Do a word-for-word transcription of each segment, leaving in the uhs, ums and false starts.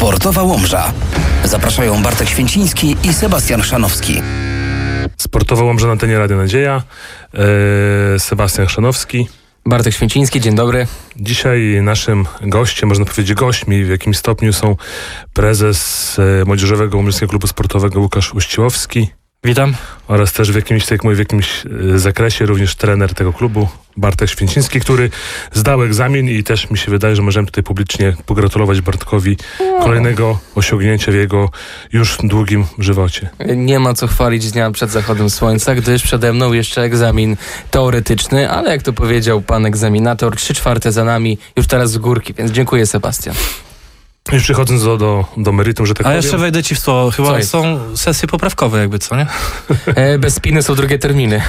Sportowa Łomża. Zapraszają Bartek Święciński i Sebastian Chrzanowski. Sportowa Łomża na antenie Radia Nadzieja. Eee, Sebastian Chrzanowski. Bartek Święciński, dzień dobry. Dzisiaj naszym gościem, można powiedzieć gośćmi w jakimś stopniu, są prezes e, Młodzieżowego Łomżyńskiego Klubu Sportowego Łukasz Uściłowski. Witam. Oraz też w jakimś, tak jak mówię, w jakimś e, zakresie również trener tego klubu, Bartek Święciński, który zdał egzamin i też mi się wydaje, że możemy tutaj publicznie pogratulować Bartkowi kolejnego osiągnięcia w jego już długim żywocie. Nie ma co chwalić dnia przed zachodem słońca, gdyż przede mną jeszcze egzamin teoretyczny, ale jak to powiedział pan egzaminator, trzy czwarte za nami, już teraz z górki, więc dziękuję, Sebastian. Już przechodząc do, do, do meritum, że tak A powiem. jeszcze wejdę ci w słowo. Chyba są sesje poprawkowe jakby, co nie? E, bez spiny są drugie terminy.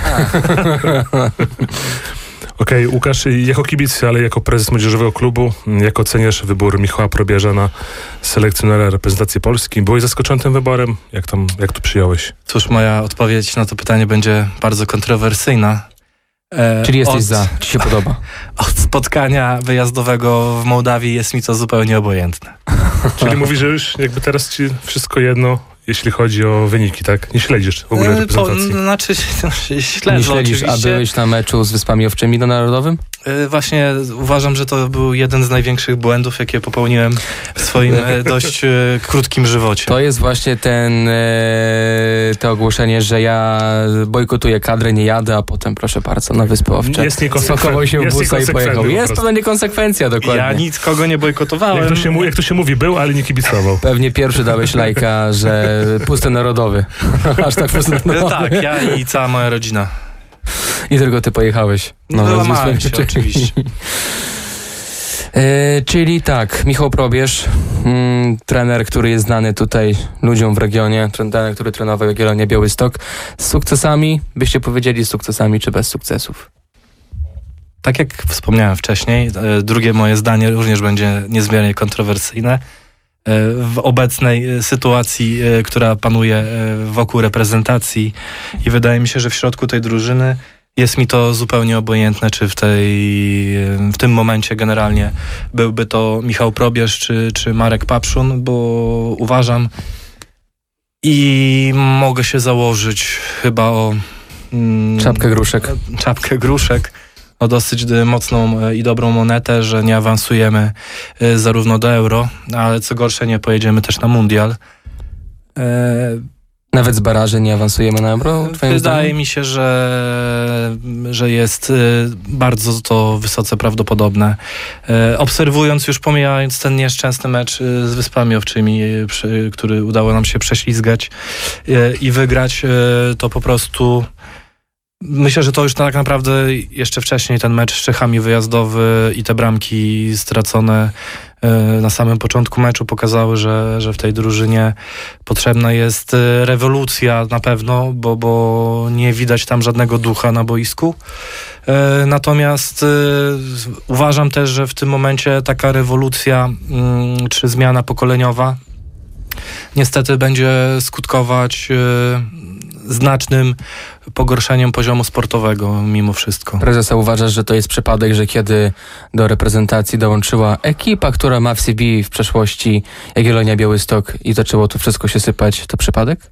Okej, okay, Łukasz, jako kibic, ale jako prezes młodzieżowego klubu, jak oceniasz wybór Michała Probierza na selekcjonera reprezentacji Polski? Byłeś zaskoczony tym wyborem? Jak, tam, jak to przyjąłeś? Cóż, moja odpowiedź na to pytanie będzie bardzo kontrowersyjna. E, Czyli jesteś od, za, ci się podoba? Od spotkania wyjazdowego w Mołdawii jest mi to zupełnie obojętne. Czyli mówisz, że już jakby teraz ci wszystko jedno, jeśli chodzi o wyniki, tak? Nie śledzisz w ogóle reprezentacji? Po, znaczy, śledzę Nie śledzisz, oczywiście. A byłeś na meczu z Wyspami Owczymi na Narodowym? Właśnie uważam, że to był jeden z największych błędów, jakie popełniłem w swoim dość krótkim żywocie. To jest właśnie ten e, to ogłoszenie, że ja bojkotuję kadrę, nie jadę, a potem proszę bardzo na Wyspy Owcze. Jest niekonsekwen- Spakował się w busa i pojechał. Jest to niekonsekwencja, dokładnie. Ja nic kogo nie bojkotowałem. Jak to, się, jak to się mówi, był, ale nie kibicował. Pewnie pierwszy dałeś lajka, że pusty narodowy. Aż tak pusty narodowy. Tak, ja i cała moja rodzina. I tylko ty pojechałeś. No, wyłamałem się oczywiście. e, czyli tak, Michał Probierz, mm, trener, który jest znany tutaj ludziom w regionie, trener, który trenował Jagiellonię Białystok. Z sukcesami, byście powiedzieli z sukcesami czy bez sukcesów? Tak jak wspomniałem wcześniej, drugie moje zdanie również będzie niezmiernie kontrowersyjne. W obecnej sytuacji, która panuje wokół reprezentacji i wydaje mi się, że w środku tej drużyny jest mi to zupełnie obojętne, czy w, tej, w tym momencie generalnie byłby to Michał Probierz czy, czy Marek Papszun, bo uważam i mogę się założyć chyba o mm, czapkę gruszek. Czapkę gruszek. O dosyć mocną i dobrą monetę, że nie awansujemy zarówno do Euro, ale co gorsze nie pojedziemy też na Mundial. Nawet z baraży nie awansujemy na Euro? Wydaje zdaniem? mi się, że, że jest bardzo to wysoce prawdopodobne. Obserwując, już pomijając ten nieszczęsny mecz z Wyspami Owczymi, który udało nam się prześlizgać i wygrać, to po prostu myślę, że to już tak naprawdę jeszcze wcześniej ten mecz z Czechami wyjazdowy i te bramki stracone na samym początku meczu pokazały, że, że w tej drużynie potrzebna jest rewolucja na pewno, bo, bo nie widać tam żadnego ducha na boisku. Natomiast uważam też, że w tym momencie taka rewolucja czy zmiana pokoleniowa niestety będzie skutkować znacznym pogorszeniem poziomu sportowego mimo wszystko. Prezesa, uważasz, że to jest przypadek, że kiedy do reprezentacji dołączyła ekipa, która ma w C V w przeszłości Jagiellonia Białystok i zaczęło to wszystko się sypać, to przypadek?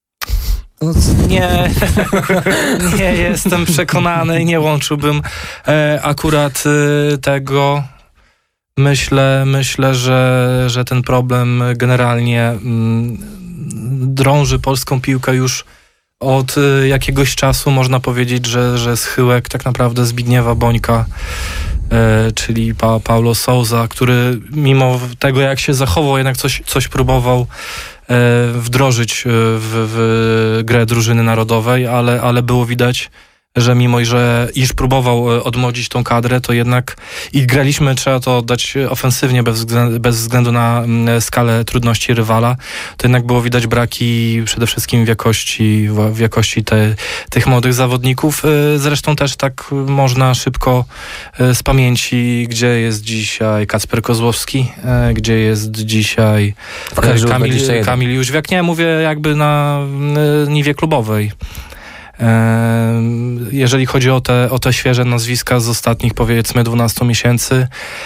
Nie, nie jestem przekonany i nie łączyłbym e, akurat e, tego. Myślę, myślę, że, że ten problem generalnie mm, drąży polską piłkę już od jakiegoś czasu. Można powiedzieć, że, że schyłek tak naprawdę Zbigniewa Bońka, e, czyli pa, Paulo Sousa, który mimo tego, jak się zachował, jednak coś, coś próbował e, wdrożyć w, w grę drużyny narodowej, ale, ale było widać, że mimo, że iż próbował odmłodzić tą kadrę, to jednak i graliśmy, trzeba to oddać ofensywnie, bez względu, bez względu na skalę trudności rywala, to jednak było widać braki przede wszystkim w jakości, w jakości te, tych młodych zawodników. Zresztą też tak można szybko z pamięci, gdzie jest dzisiaj Kacper Kozłowski, gdzie jest dzisiaj Kamil, Kamil Jóźwiak. Nie, mówię jakby na niwie klubowej. Jeżeli chodzi o te, o te świeże nazwiska z ostatnich, powiedzmy, dwunastu miesięcy,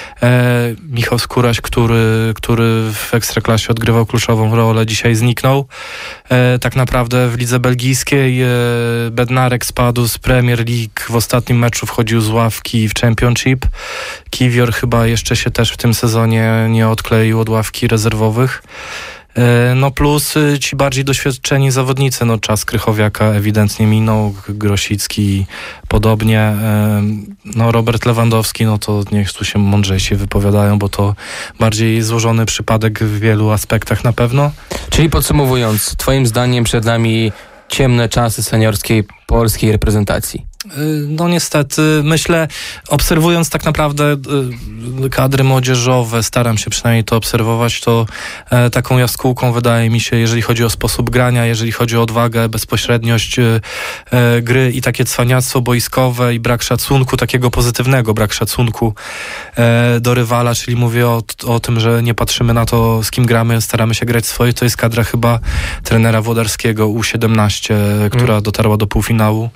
Michał Skóraś, który, który w Ekstraklasie odgrywał kluczową rolę, dzisiaj zniknął. Tak naprawdę w lidze belgijskiej Bednarek spadł z Premier League, w ostatnim meczu wchodził z ławki w Championship. Kiwior chyba jeszcze się też w tym sezonie nie odkleił od ławki rezerwowych. No plus ci bardziej doświadczeni zawodnicy, no czas Krychowiaka ewidentnie minął, Grosicki podobnie, no Robert Lewandowski, no to niech tu się mądrzejsi wypowiadają, bo to bardziej złożony przypadek w wielu aspektach na pewno. Czyli podsumowując, twoim zdaniem przed nami ciemne czasy seniorskiej polskiej reprezentacji? No niestety, myślę, obserwując tak naprawdę kadry młodzieżowe, staram się przynajmniej to obserwować, to e, taką jaskółką wydaje mi się, jeżeli chodzi o sposób grania, jeżeli chodzi o odwagę, bezpośredniość e, gry i takie cwaniactwo boiskowe i brak szacunku, takiego pozytywnego brak szacunku e, do rywala, czyli mówię o, o tym, że nie patrzymy na to, z kim gramy, staramy się grać swoje, to jest kadra chyba trenera Włodarskiego U siedemnaście, która hmm. dotarła do półfinału.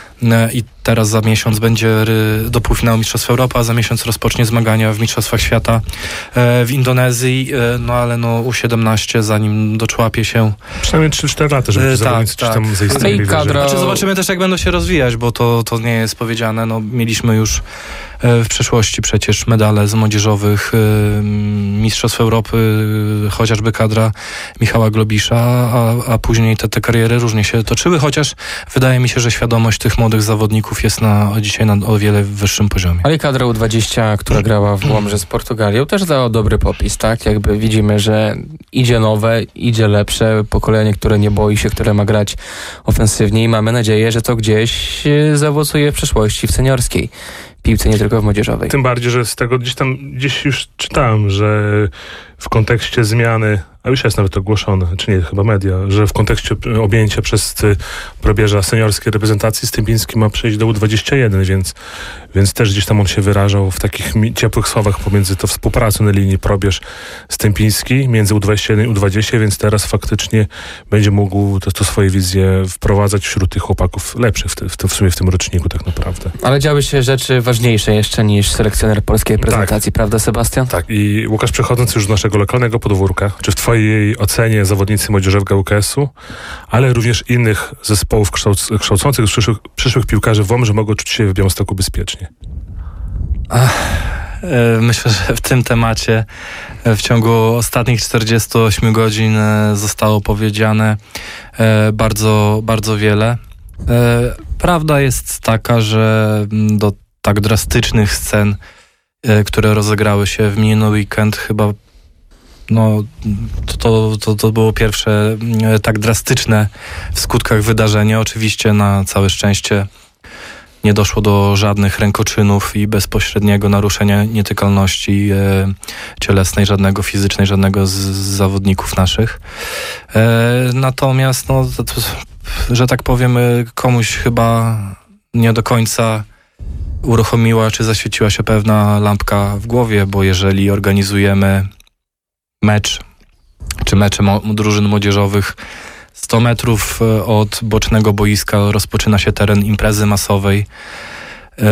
I teraz za miesiąc będzie do półfinału Mistrzostw Europy, a za miesiąc rozpocznie zmagania w Mistrzostwach Świata w Indonezji, no ale no U siedemnaście zanim doczłapie się... Przynajmniej trzy cztery lata, żeby tak, zawodnicy tak. tam zaistnieli. Kadra... Znaczy zobaczymy też, jak będą się rozwijać, bo to, to nie jest powiedziane. No, mieliśmy już w przeszłości przecież medale z młodzieżowych Mistrzostw Europy, chociażby kadra Michała Globisza, a, a później te, te kariery różnie się toczyły, chociaż wydaje mi się, że świadomość tych młodych zawodników jest na, dzisiaj na o wiele wyższym poziomie. Ale kadra U dwadzieścia, która grała w Łomży z Portugalią, też dała dobry popis, tak? Jakby widzimy, że idzie nowe, idzie lepsze pokolenie, które nie boi się, które ma grać ofensywnie i mamy nadzieję, że to gdzieś zaowocuje w przyszłości w seniorskiej piłce, nie tylko w młodzieżowej. Tym bardziej, że z tego gdzieś tam, gdzieś już czytałem, że w kontekście zmiany, a już jest nawet ogłoszone, czy nie, chyba media, że w kontekście objęcia przez probierza seniorskiej reprezentacji Stępiński ma przejść do U dwadzieścia jeden, więc, więc też gdzieś tam on się wyrażał w takich ciepłych słowach pomiędzy to współpracą na linii probierz Stępiński między U dwadzieścia jeden i U dwadzieścia, więc teraz faktycznie będzie mógł to, to swoje wizje wprowadzać wśród tych chłopaków lepszych w, te, w, te, w sumie w tym roczniku tak naprawdę. Ale działy się rzeczy ważniejsze jeszcze niż selekcjoner polskiej reprezentacji, tak. Prawda, Sebastian? Tak, i Łukasz, przechodząc już do naszego lokalnego podwórka, czy w twojej ocenie zawodnicy młodzieżowego U K S-u, ale również innych zespołów kształc- kształcących przyszłych, przyszłych piłkarzy w Łomży mogą czuć się w Białymstoku bezpiecznie? Ach, myślę, że w tym temacie w ciągu ostatnich czterdziestu ośmiu godzin zostało powiedziane bardzo, bardzo wiele. Prawda jest taka, że do tak drastycznych scen, które rozegrały się w miniony weekend, chyba no, to, to, to było pierwsze tak drastyczne w skutkach wydarzenie. Oczywiście na całe szczęście nie doszło do żadnych rękoczynów i bezpośredniego naruszenia nietykalności e, cielesnej, żadnego fizycznej, żadnego z, z zawodników naszych. E, natomiast, no, to, to, że tak powiem, komuś chyba nie do końca uruchomiła czy zaświeciła się pewna lampka w głowie, bo jeżeli organizujemy mecz, czy mecze mo- drużyn młodzieżowych sto metrów od bocznego boiska rozpoczyna się teren imprezy masowej yy,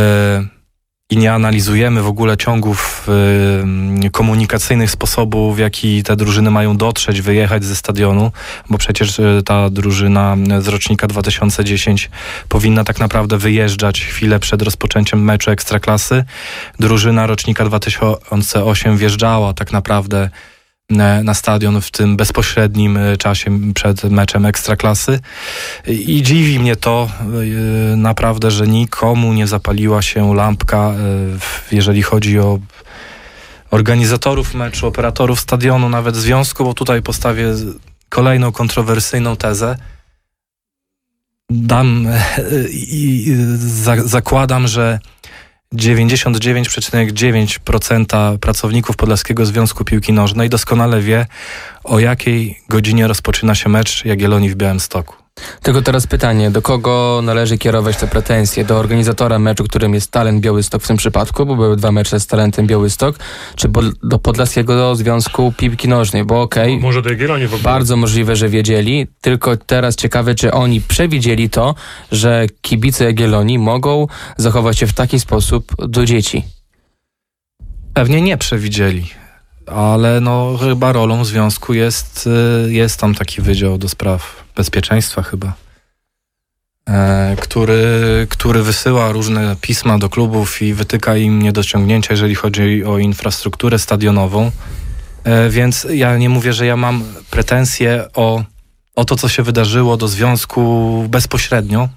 i nie analizujemy w ogóle ciągów yy, komunikacyjnych, sposobów, w jaki te drużyny mają dotrzeć, wyjechać ze stadionu, bo przecież yy, ta drużyna z rocznika dwa tysiące dziesięć powinna tak naprawdę wyjeżdżać chwilę przed rozpoczęciem meczu Ekstraklasy. Drużyna rocznika dwa tysiące osiem wjeżdżała tak naprawdę na stadion w tym bezpośrednim czasie przed meczem Ekstraklasy i dziwi mnie to naprawdę, że nikomu nie zapaliła się lampka, jeżeli chodzi o organizatorów meczu, operatorów stadionu, nawet związku, bo tutaj postawię kolejną kontrowersyjną tezę. Dam i zakładam, że dziewięćdziesiąt dziewięć przecinek dziewięć procent pracowników Podlaskiego Związku Piłki Nożnej doskonale wie, o jakiej godzinie rozpoczyna się mecz Jagiellonii w Białymstoku. Tylko teraz pytanie, do kogo należy kierować te pretensje? Do organizatora meczu, którym jest Talent Białystok w tym przypadku, bo były dwa mecze z Talentem Białystok, czy pod, do Podlaskiego Związku Piłki Nożnej? Bo okej, okay, może do Jagiellonii w ogóle. Bardzo możliwe, że wiedzieli, tylko teraz ciekawe, czy oni przewidzieli to, że kibice Jagiellonii mogą zachować się w taki sposób do dzieci. Pewnie nie przewidzieli, ale no chyba rolą związku jest, jest tam taki wydział do spraw bezpieczeństwa chyba, e, który, który wysyła różne pisma do klubów i wytyka im niedociągnięcia, jeżeli chodzi o infrastrukturę stadionową, e, więc ja nie mówię, że ja mam pretensje o, o to, co się wydarzyło do związku bezpośrednio,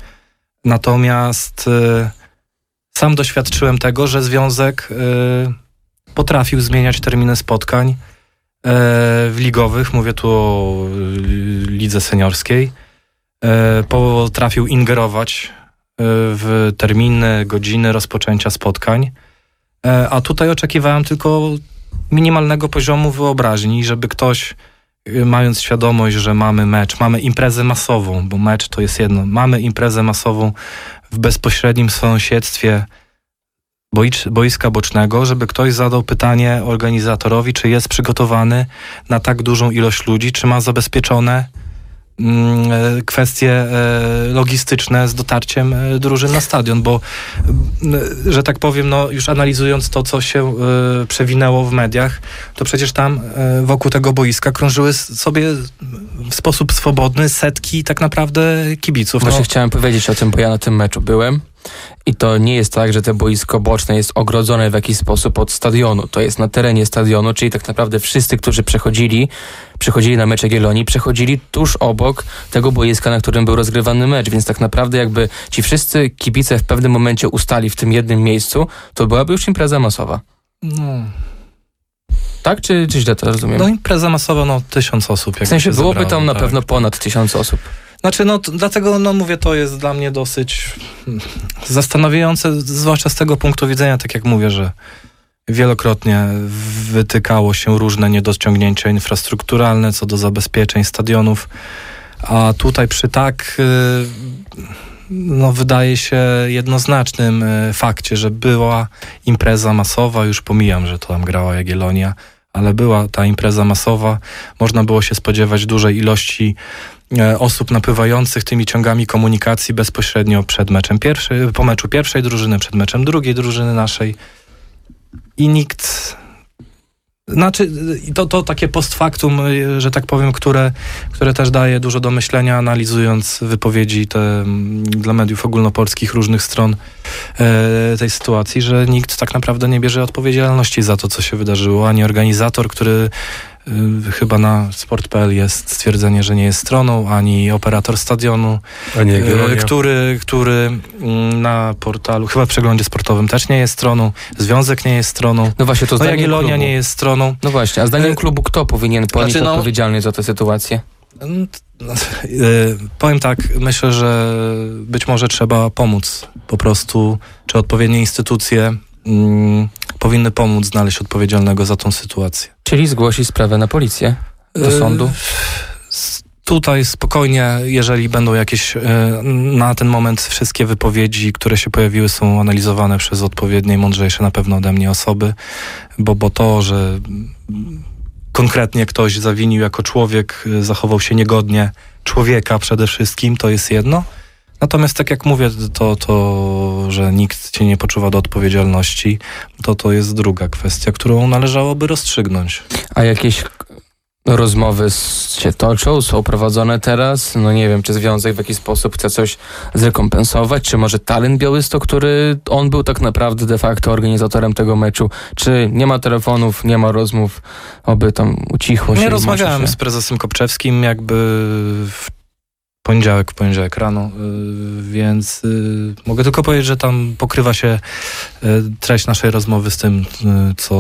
natomiast e, sam doświadczyłem tego, że związek e, potrafił zmieniać terminy spotkań w ligowych, mówię tu o lidze seniorskiej, potrafił ingerować w terminy, godziny rozpoczęcia spotkań, a tutaj oczekiwałem tylko minimalnego poziomu wyobraźni, żeby ktoś, mając świadomość, że mamy mecz, mamy imprezę masową, bo mecz to jest jedno, mamy imprezę masową w bezpośrednim sąsiedztwie boiska bocznego, żeby ktoś zadał pytanie organizatorowi, czy jest przygotowany na tak dużą ilość ludzi, czy ma zabezpieczone mm, kwestie e, logistyczne z dotarciem e, drużyn na stadion, bo e, że tak powiem, no już analizując to, co się e, przewinęło w mediach, to przecież tam e, wokół tego boiska krążyły sobie w sposób swobodny setki tak naprawdę kibiców. Właśnie no. chciałem powiedzieć o tym, bo ja na tym meczu byłem. I to nie jest tak, że to boisko boczne jest ogrodzone w jakiś sposób od stadionu. To jest na terenie stadionu, czyli tak naprawdę wszyscy, którzy przechodzili, przechodzili na mecz Jagiellonii, przechodzili tuż obok tego boiska, na którym był rozgrywany mecz. Więc tak naprawdę jakby ci wszyscy kibice w pewnym momencie ustali w tym jednym miejscu, to byłaby już impreza masowa. No. Tak? Czy, czy źle to rozumiem? No impreza masowa, no tysiąc osób. W sensie byłoby zebrało, tam na tak. pewno ponad tysiąc osób. Znaczy, no t- dlatego, no mówię, to jest dla mnie dosyć zastanawiające, zwłaszcza z tego punktu widzenia, tak jak mówię, że wielokrotnie wytykało się różne niedociągnięcia infrastrukturalne co do zabezpieczeń stadionów, a tutaj przy tak, no wydaje się jednoznacznym fakcie, że była impreza masowa, już pomijam, że to tam grała Jagiellonia, ale była ta impreza masowa, można było się spodziewać dużej ilości osób napływających tymi ciągami komunikacji bezpośrednio przed meczem pierwszy, po meczu pierwszej drużyny, przed meczem drugiej drużyny naszej i nikt, znaczy to, to takie post factum, że tak powiem, które, które też daje dużo do myślenia, analizując wypowiedzi te dla mediów ogólnopolskich różnych stron e, tej sytuacji, że nikt tak naprawdę nie bierze odpowiedzialności za to, co się wydarzyło, ani organizator, który chyba na sport kropka p l jest stwierdzenie, że nie jest stroną, ani operator stadionu, ani e, który, który na portalu, chyba w przeglądzie sportowym też nie jest stroną, związek nie jest stroną, no właśnie, to no zdaniem Jagiellonia klubu nie jest stroną. No właśnie, a zdaniem klubu kto powinien ponieść znaczy, no, odpowiedzialność za tę sytuację? No, yy, powiem tak, myślę, że być może trzeba pomóc po prostu, czy odpowiednie instytucje yy, powinny pomóc znaleźć odpowiedzialnego za tą sytuację. Czyli zgłosić sprawę na policję, do sądu? Yy, tutaj spokojnie, jeżeli będą jakieś, yy, na ten moment wszystkie wypowiedzi, które się pojawiły, są analizowane przez odpowiednie i mądrzejsze na pewno ode mnie osoby, bo, bo to, że konkretnie ktoś zawinił jako człowiek, zachował się niegodnie człowieka przede wszystkim, to jest jedno. Natomiast tak jak mówię, to, to że nikt cię nie poczuwa do odpowiedzialności, to to jest druga kwestia, którą należałoby rozstrzygnąć. A jakieś rozmowy się toczą, są prowadzone teraz? No nie wiem, czy związek w jakiś sposób chce coś zrekompensować, czy może Talent Białystok, który on był tak naprawdę de facto organizatorem tego meczu, czy nie ma telefonów, nie ma rozmów, oby tam ucichło się. Nie rozmawiałem z prezesem Kopczewskim jakby w poniedziałek, w poniedziałek rano, yy, więc yy, mogę tylko powiedzieć, że tam pokrywa się yy, treść naszej rozmowy z tym, yy, co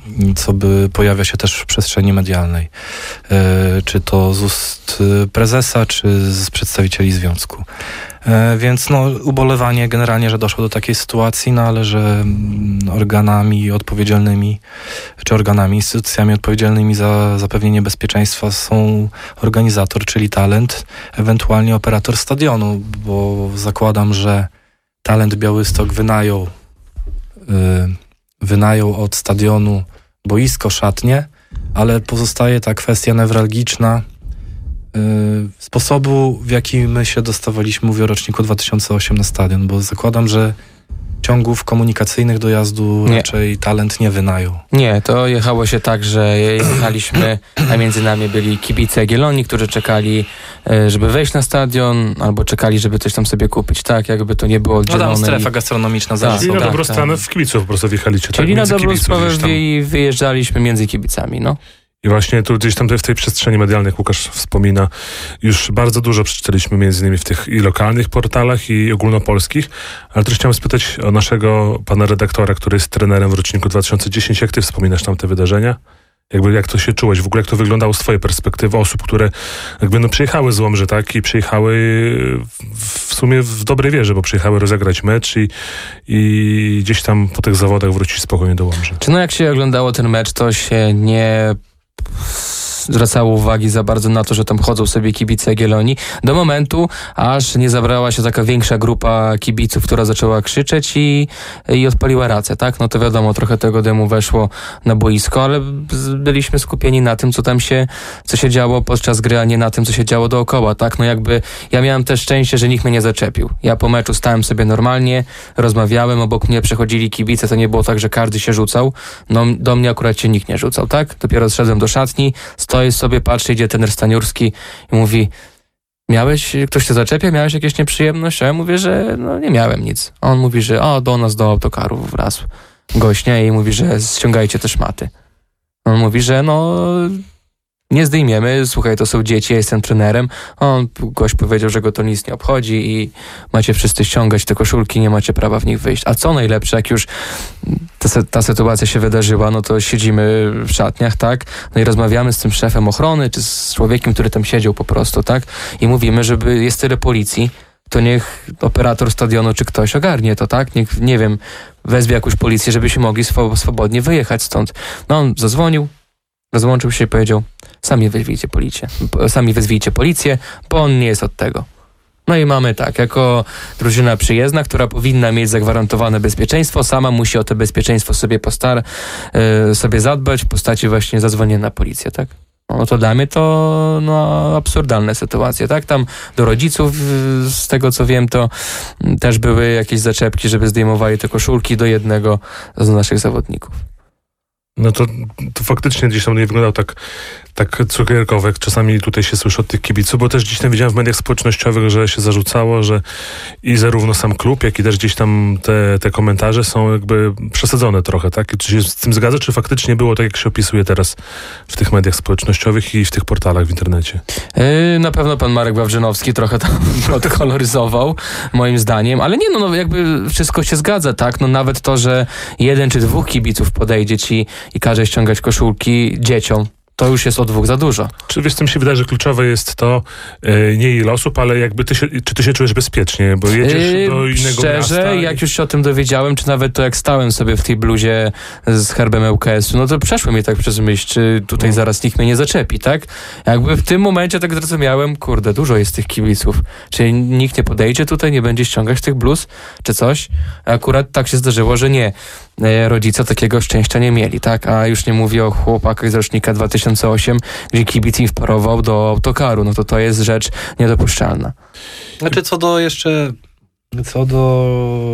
co by pojawia się też w przestrzeni medialnej. Czy to z ust prezesa, czy z przedstawicieli związku. Więc no, ubolewanie generalnie, że doszło do takiej sytuacji, no ale że organami odpowiedzialnymi, czy organami, instytucjami odpowiedzialnymi za zapewnienie bezpieczeństwa są organizator, czyli Talent, ewentualnie operator stadionu, bo zakładam, że Talent Białystok wynajął, yy, wynajął od stadionu boisko, szatnie, ale pozostaje ta kwestia newralgiczna sposobu, w jaki my się dostawaliśmy, mówię o roczniku dwa tysiące ósmym na stadion, bo zakładam, że ciągów komunikacyjnych dojazdu nie. raczej Talent nie wynajął. Nie, to jechało się tak, że jechaliśmy, a między nami byli kibice Jagiellonii, którzy czekali, żeby wejść na stadion, albo czekali, żeby coś tam sobie kupić, tak? Jakby to nie było oddzielone. No tam strefa gastronomiczna tak, zaraz. Czyli na tak, dobrą tak. stronę w kibiców po prostu wjechaliście. Czyli tak? na dobrą sprawę tam... wyjeżdżaliśmy między kibicami, no. I właśnie tu gdzieś tam w tej przestrzeni medialnej, jak Łukasz wspomina, już bardzo dużo przeczytaliśmy między innymi w tych i lokalnych portalach, i ogólnopolskich, ale też chciałem spytać o naszego pana redaktora, który jest trenerem w roczniku dwa tysiące dziesiątym. Jak ty wspominasz tam te wydarzenia? Jakby jak to się czułeś? W ogóle jak to wyglądało z twojej perspektywy osób, które jakby no przyjechały z Łomży, tak? I przyjechały w sumie w dobrej wierze, bo przyjechały rozegrać mecz i, i gdzieś tam po tych zawodach wrócić spokojnie do Łomży. Czy no jak się oglądało ten mecz, to się nie zwracało uwagi za bardzo na to, że tam chodzą sobie kibice Jagiellonii, do momentu, aż nie zabrała się taka większa grupa kibiców, która zaczęła krzyczeć i, i odpaliła racę, tak? No to wiadomo, trochę tego dymu weszło na boisko, ale byliśmy skupieni na tym, co tam się, co się działo podczas gry, a nie na tym, co się działo dookoła, tak? No jakby ja miałem też szczęście, że nikt mnie nie zaczepił. Ja po meczu stałem sobie normalnie, rozmawiałem, obok mnie przechodzili kibice, to nie było tak, że każdy się rzucał. No do mnie akurat się nikt nie rzucał, tak? Dopiero zszedłem do szatni, stoję sobie, patrzy, idzie trener Staniurski i mówi: miałeś, ktoś cię zaczepia, miałeś jakieś nieprzyjemność? A ja mówię, że no nie miałem nic. A on mówi, że o, do nas do autokaru wraz gość, nie? I mówi, że ściągajcie te szmaty. On mówi, że no nie zdejmiemy, słuchaj, to są dzieci, ja jestem trenerem. On, gość powiedział, że go to nic nie obchodzi i macie wszyscy ściągać te koszulki, nie macie prawa w nich wyjść. A co najlepsze, jak już ta, ta sytuacja się wydarzyła, no to siedzimy w szatniach, tak? No i rozmawiamy z tym szefem ochrony, czy z człowiekiem, który tam siedział po prostu, tak? I mówimy, żeby jest tyle policji, to niech operator stadionu czy ktoś ogarnie to, tak? Niech, nie wiem, wezwie jakąś policję, żebyśmy mogli swo- swobodnie wyjechać stąd. No on zadzwonił, rozłączył się i powiedział: sami wezwijcie policję, sami wezwijcie policję, bo on nie jest od tego. No i mamy tak, jako drużyna przyjezdna, która powinna mieć zagwarantowane bezpieczeństwo, sama musi o to bezpieczeństwo sobie postar- yy, sobie zadbać w postaci właśnie zadzwonienia na policję, tak? No to dla mnie to no, absurdalne sytuacje, tak? Tam do rodziców, z tego co wiem, to też były jakieś zaczepki, żeby zdejmowali te koszulki do jednego z naszych zawodników. No to, to faktycznie gdzieś tam nie wyglądał tak, tak cukierkowo, jak czasami tutaj się słyszy od tych kibiców, bo też gdzieś tam widziałem w mediach społecznościowych, że się zarzucało, że i zarówno sam klub, jak i też gdzieś tam te, te komentarze są jakby przesadzone trochę, tak? I czy się z tym zgadza, czy faktycznie było tak, jak się opisuje teraz w tych mediach społecznościowych i w tych portalach w internecie? Yy, na pewno pan Marek Wawrzynowski trochę tam odkoloryzował, moim zdaniem, ale nie, no, no jakby wszystko się zgadza, tak? No nawet to, że jeden czy dwóch kibiców podejdzie ci i każe ściągać koszulki dzieciom, to już jest o dwóch za dużo. Czy wiesz, co mi się wydaje, że kluczowe jest to e, nie ile osób, ale jakby ty się, czy ty się czujesz bezpiecznie, bo jedziesz yy, do innego szczerze, miasta. Szczerze, i... jak już się o tym dowiedziałem, czy nawet to jak stałem sobie w tej bluzie z herbem L K S u, no to przeszło mi tak przez myśl, czy tutaj no. zaraz nikt mnie nie zaczepi, tak? Jakby w tym momencie tak zrozumiałem, kurde, dużo jest tych kibiców. Czy nikt nie podejdzie tutaj, nie będzie ściągać tych bluz, czy coś? Akurat tak się zdarzyło, że nie. Rodzice takiego szczęścia nie mieli, tak? A już nie mówię o chłopakach z rocznika dwa tysiące ósmego, gdzie kibic im wparował do autokaru. No to to jest rzecz niedopuszczalna. Znaczy co do jeszcze, co do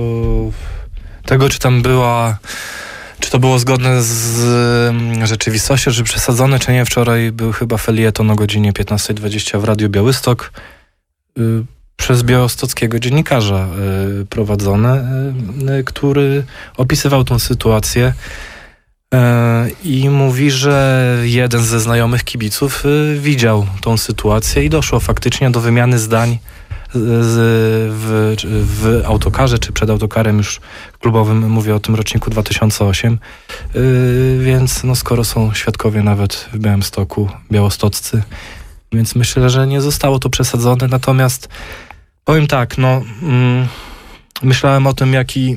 tego, czy tam była, czy to było zgodne z rzeczywistością, czy przesadzone, czy nie. Wczoraj był chyba felieton o godzinie piętnasta dwadzieścia w Radiu Białystok. Y- przez białostockiego dziennikarza y, prowadzone, y, który opisywał tą sytuację y, i mówi, że jeden ze znajomych kibiców y, widział tą sytuację i doszło faktycznie do wymiany zdań z, w, w autokarze, czy przed autokarem już klubowym, mówię o tym roczniku dwa tysiące ósmym, yy, więc no skoro są świadkowie nawet w Białymstoku, białostoccy, więc myślę, że nie zostało to przesadzone, natomiast powiem tak, no mm, myślałem o tym, jaki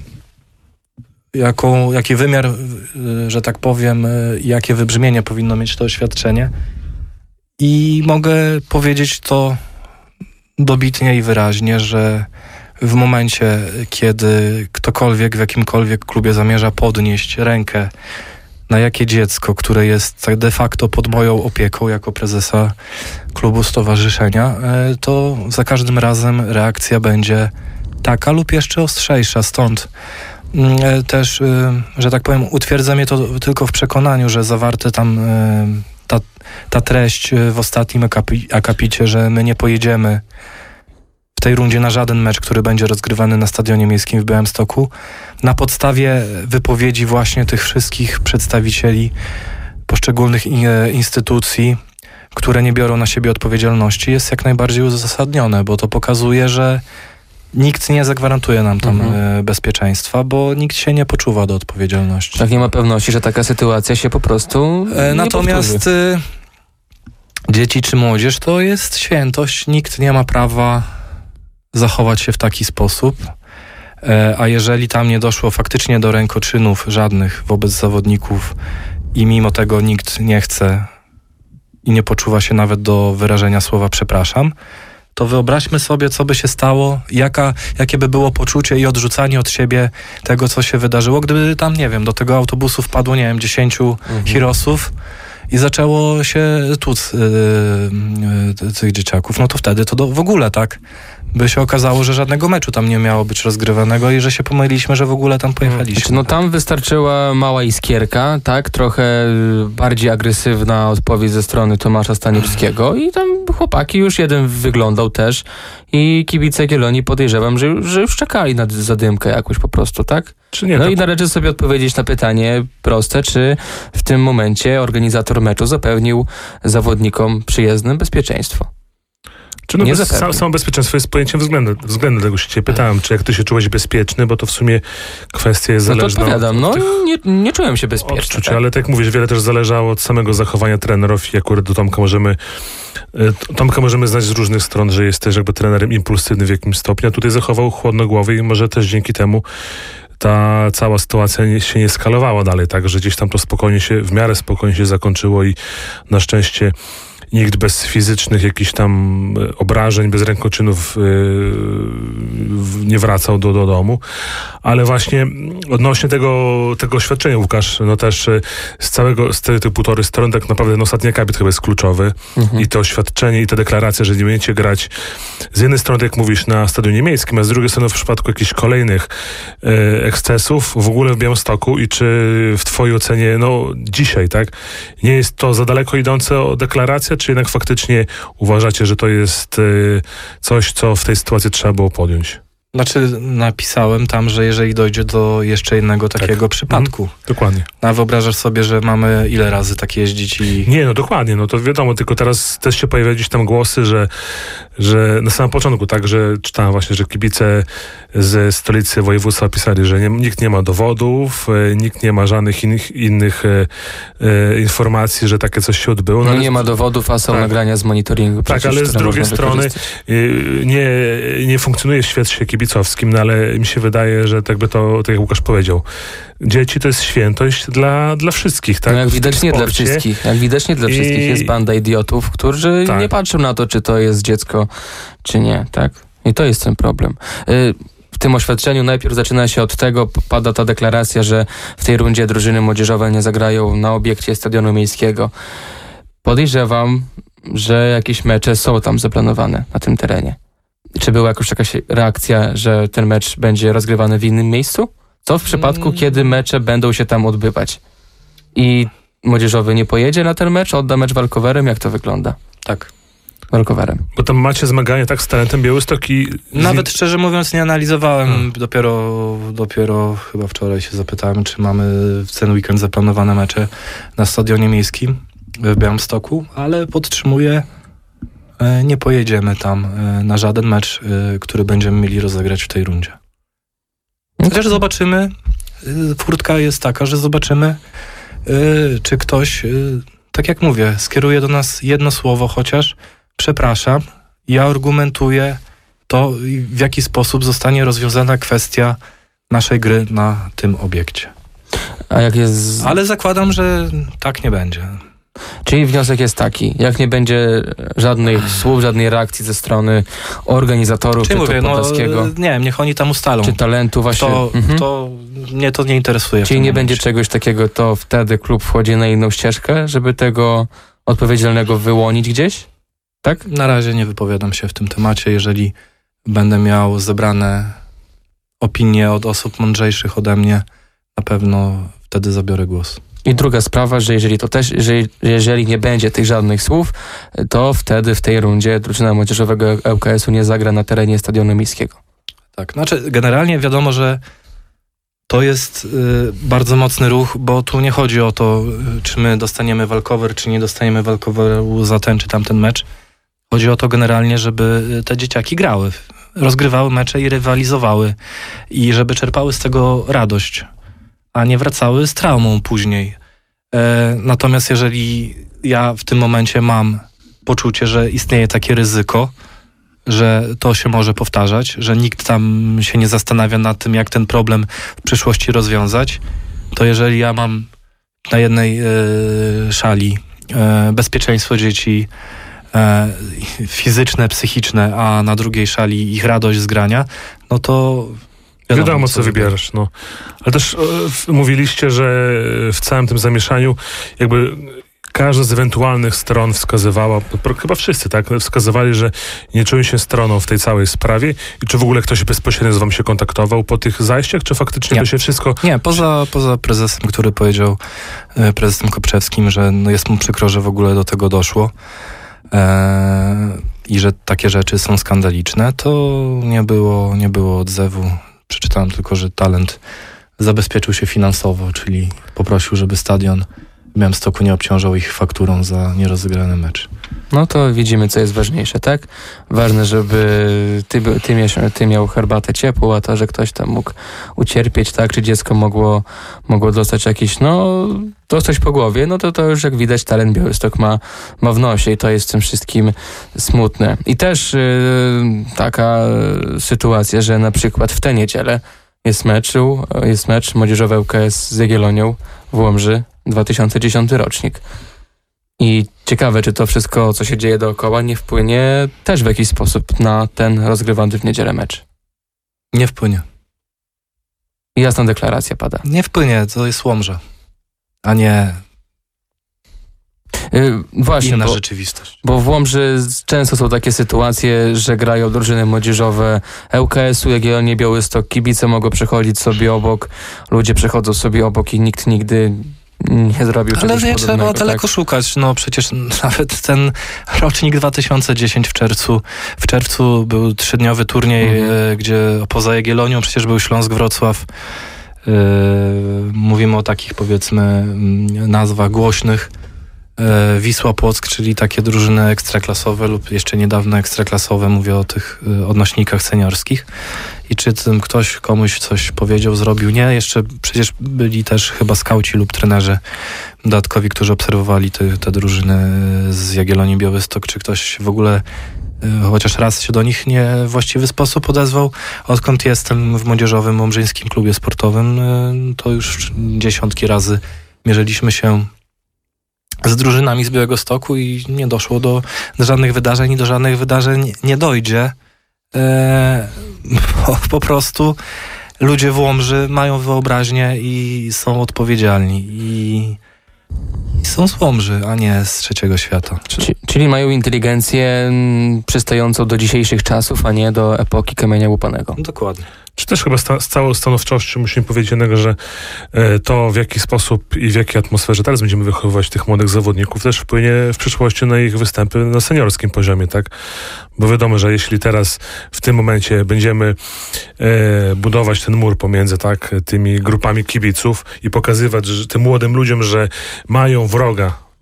jaką, jaki wymiar, yy, że tak powiem, yy, jakie wybrzmienie powinno mieć to oświadczenie i mogę powiedzieć to dobitnie i wyraźnie, że w momencie, kiedy ktokolwiek w jakimkolwiek klubie zamierza podnieść rękę na jakie dziecko, które jest de facto pod moją opieką jako prezesa klubu, stowarzyszenia, to za każdym razem reakcja będzie taka lub jeszcze ostrzejsza. Stąd też, że tak powiem, utwierdza mnie to tylko w przekonaniu, że zawarte tam ta, ta treść w ostatnim akapi- akapicie, że my nie pojedziemy w tej rundzie na żaden mecz, który będzie rozgrywany na Stadionie Miejskim w Białymstoku, na podstawie wypowiedzi właśnie tych wszystkich przedstawicieli poszczególnych instytucji, które nie biorą na siebie odpowiedzialności, jest jak najbardziej uzasadnione, bo to pokazuje, że nikt nie zagwarantuje nam tam mhm. bezpieczeństwa, bo nikt się nie poczuwa do odpowiedzialności. Tak, nie ma pewności, że taka sytuacja się po prostu nie Natomiast powtórzy. Dzieci czy młodzież to jest świętość. Nikt nie ma prawa zachować się w taki sposób, a jeżeli tam nie doszło faktycznie do rękoczynów żadnych wobec zawodników i mimo tego nikt nie chce i nie poczuwa się nawet do wyrażenia słowa przepraszam, to wyobraźmy sobie, co by się stało, jaka, jakie by było poczucie i odrzucanie od siebie tego, co się wydarzyło, gdyby tam, nie wiem, do tego autobusu wpadło, nie wiem, dziesięciu mhm. Hirosów i zaczęło się tłuc yy, yy, tych dzieciaków, no to wtedy to do, w ogóle tak by się okazało, że żadnego meczu tam nie miało być rozgrywanego i że się pomyliliśmy, że w ogóle tam pojechaliśmy. Znaczy, no tam wystarczyła mała iskierka, tak? Trochę bardziej agresywna odpowiedź ze strony Tomasza Staniewskiego i tam chłopaki już jeden wyglądał też i kibice Jagiellonii podejrzewam, że, że już czekali na zadymkę jakąś po prostu, tak? Czy nie, no to... i należy sobie odpowiedzieć na pytanie proste, czy w tym momencie organizator meczu zapewnił zawodnikom przyjezdnym bezpieczeństwo? Czy no bez, sam, samo bezpieczeństwo jest pojęciem względem, względem tego się cię pytałem, czy jak ty się czułeś bezpieczny, bo to w sumie kwestia jest zależna. No to odpowiadam, no nie, nie czułem się bezpieczny. Odczucia, tak? Ale tak jak mówisz, wiele też zależało od samego zachowania trenerów i akurat do Tomka możemy Tomka możemy znać z różnych stron, że jest też jakby trenerem impulsywny w jakimś stopniu, a tutaj zachował chłodnogłowy i może też dzięki temu ta cała sytuacja nie, się nie skalowała dalej, tak, że gdzieś tam to spokojnie się, w miarę spokojnie się zakończyło i na szczęście nikt bez fizycznych jakichś tam obrażeń, bez rękoczynów yy, nie wracał do, do domu. Ale właśnie odnośnie tego, tego oświadczenia, Łukasz, no też z całego, z tej, tej półtorej strony tak naprawdę no, ostatni akapit chyba jest kluczowy. Mhm. I to oświadczenie i ta deklaracja, że nie będziecie grać z jednej strony, jak mówisz, na Stadionie Miejskim, a z drugiej strony w przypadku jakichś kolejnych yy, ekscesów w ogóle w Białymstoku i czy w twojej ocenie, no dzisiaj, tak, nie jest to za daleko idące o deklarację, czy jednak faktycznie uważacie, że to jest y, coś, co w tej sytuacji trzeba było podjąć? Znaczy napisałem tam, że jeżeli dojdzie do jeszcze jednego takiego tak. przypadku. Mhm. Dokładnie. A wyobrażasz sobie, że mamy ile razy tak jeździć i... Nie, no dokładnie, no to wiadomo, tylko teraz też się pojawiają gdzieś tam głosy, że, że na samym początku, tak, że czytałem właśnie, że kibice ze stolicy województwa pisali, że nie, nikt nie ma dowodów, e, nikt nie ma żadnych innych, innych e, e, informacji, że takie coś się odbyło. No, no nie ma dowodów, a są tak. nagrania z monitoringu. Tak, ale z drugiej strony e, nie, nie funkcjonuje świat się kibicowskim, no ale mi się wydaje, że tak by to, tak jak Łukasz powiedział, dzieci to jest świętość dla, dla wszystkich, tak? No jak widać nie dla wszystkich. Jak widać nie dla wszystkich. I... Jest banda idiotów, którzy tak. nie patrzą na to, czy to jest dziecko, czy nie, tak? I to jest ten problem. Y- W tym oświadczeniu najpierw zaczyna się od tego, pada ta deklaracja, że w tej rundzie drużyny młodzieżowe nie zagrają na obiekcie Stadionu Miejskiego. Podejrzewam, że jakieś mecze są tam zaplanowane na tym terenie. Czy była jakaś jakaś reakcja, że ten mecz będzie rozgrywany w innym miejscu? Co w przypadku, hmm. kiedy mecze będą się tam odbywać? I młodzieżowy nie pojedzie na ten mecz, odda mecz walkowerem? Jak to wygląda? Tak. Walkowerem. Bo tam macie zmagania tak z talentem Białystok i... Nawet szczerze mówiąc nie analizowałem. Hmm. Dopiero, dopiero chyba wczoraj się zapytałem, czy mamy w ten weekend zaplanowane mecze na Stadionie Miejskim w Białymstoku, ale podtrzymuję e, nie pojedziemy tam e, na żaden mecz, e, który będziemy mieli rozegrać w tej rundzie. Chociaż zobaczymy, e, furtka jest taka, że zobaczymy, e, czy ktoś, e, tak jak mówię, skieruje do nas jedno słowo chociaż, przepraszam, ja argumentuję to, w jaki sposób zostanie rozwiązana kwestia naszej gry na tym obiekcie. A jak jest... Ale zakładam, że tak nie będzie. Czyli wniosek jest taki, jak nie będzie żadnych słów, żadnej reakcji ze strony organizatorów, Czyli czy mówię, to Podlaskiego, no, nie wiem, niech oni tam ustalą. czy talentu właśnie. To, mhm. to mnie to nie interesuje. Czyli nie będzie czegoś takiego, to wtedy klub wchodzi na inną ścieżkę, żeby tego odpowiedzialnego wyłonić gdzieś? Tak? Na razie nie wypowiadam się w tym temacie. Jeżeli będę miał zebrane opinie od osób mądrzejszych ode mnie, na pewno wtedy zabiorę głos. I druga sprawa, że jeżeli to też, że jeżeli nie będzie tych żadnych słów, to wtedy w tej rundzie drużyna młodzieżowego L K S u nie zagra na terenie Stadionu Miejskiego. Tak, znaczy generalnie wiadomo, że to jest y, bardzo mocny ruch, bo tu nie chodzi o to, y, czy my dostaniemy walkover, czy nie dostaniemy walkoveru za ten czy tamten mecz. Chodzi o to generalnie, żeby te dzieciaki grały, rozgrywały mecze i rywalizowały i żeby czerpały z tego radość, a nie wracały z traumą później. E, natomiast jeżeli ja w tym momencie mam poczucie, że istnieje takie ryzyko, że to się może powtarzać, że nikt tam się nie zastanawia nad tym, jak ten problem w przyszłości rozwiązać, to jeżeli ja mam na jednej e, szali e, bezpieczeństwo dzieci e, fizyczne, psychiczne, a na drugiej szali ich radość z grania, no to Wiadomo, wiadomo co wybierasz. No. Ale też e, w, mówiliście, że w całym tym zamieszaniu jakby każda z ewentualnych stron wskazywała, chyba wszyscy, tak, wskazywali, że nie czują się stroną w tej całej sprawie i czy w ogóle ktoś bezpośrednio z wam się kontaktował po tych zajściach, czy faktycznie nie. to się wszystko... Nie, poza, poza prezesem, który powiedział, prezesem Kopczewskim, że no jest mu przykro, że w ogóle do tego doszło e, i że takie rzeczy są skandaliczne, to nie było, nie było odzewu. Przeczytałem tylko, że Talent zabezpieczył się finansowo, czyli poprosił, żeby stadion w Białymstoku nie obciążał ich fakturą za nierozegrany mecz. No to widzimy, co jest ważniejsze, tak? Ważne, żeby ty, ty, miał, ty miał herbatę ciepłą, a to, że ktoś tam mógł ucierpieć, tak? Czy dziecko mogło, mogło dostać jakiś, no, dostać po głowie, no to to już jak widać Talent Białystok ma, ma w nosie i to jest w tym wszystkim smutne. I też yy, taka sytuacja, że na przykład w tę niedzielę jest mecz, jest mecz młodzieżowy L K S z Jagiellonią w Łomży, dwa tysiące dziesiąty rocznik. I ciekawe, czy to wszystko, co się dzieje dookoła, nie wpłynie też w jakiś sposób na ten rozgrywany w niedzielę mecz. Nie wpłynie. I jasna deklaracja pada. Nie wpłynie, to jest Łomża, a nie yy, właśnie, inna bo, rzeczywistość. Bo w Łomży często są takie sytuacje, że grają drużyny młodzieżowe L K S u, Jagiellonie, Białystok, kibice mogą przechodzić sobie obok, ludzie przechodzą sobie obok i nikt nigdy nie zrobił czegoś Ale nie podobnego, trzeba daleko tak? szukać. No przecież nawet ten rocznik dwa tysiące dziesiąty w czerwcu, w czerwcu był trzydniowy turniej, Mhm. e, gdzie poza Jagiellonią przecież był Śląsk Wrocław. E, mówimy o takich, powiedzmy, m, nazwach głośnych. E, Wisła Płock, czyli takie drużyny ekstraklasowe lub jeszcze niedawno ekstraklasowe, mówię o tych e, odnośnikach seniorskich. I czy tym ktoś komuś coś powiedział, zrobił? Nie, jeszcze przecież byli też chyba skauci lub trenerzy dodatkowi, którzy obserwowali te, te drużyny z Jagiellonii Białystok. Czy ktoś w ogóle y, chociaż raz się do nich nie w właściwy sposób odezwał? Odkąd jestem w młodzieżowym Łomżyńskim Klubie Sportowym, y, to już dziesiątki razy mierzyliśmy się z drużynami z Białegostoku i nie doszło do, do żadnych wydarzeń i do żadnych wydarzeń nie dojdzie. E, po, po prostu ludzie w Łomży mają wyobraźnię i są odpowiedzialni i, i są z Łomży, a nie z trzeciego świata. Czyli, czyli mają inteligencję m, przystającą do dzisiejszych czasów, a nie do epoki kamienia łupanego. Dokładnie. Czy też chyba sta- z całą stanowczością musimy powiedzieć jednego, że e, to w jaki sposób i w jakiej atmosferze teraz będziemy wychowywać tych młodych zawodników też wpłynie w przyszłości na ich występy na seniorskim poziomie, tak? Bo wiadomo, że jeśli teraz w tym momencie będziemy e, budować ten mur pomiędzy tak tymi grupami kibiców i pokazywać że, tym młodym ludziom, że mają wroga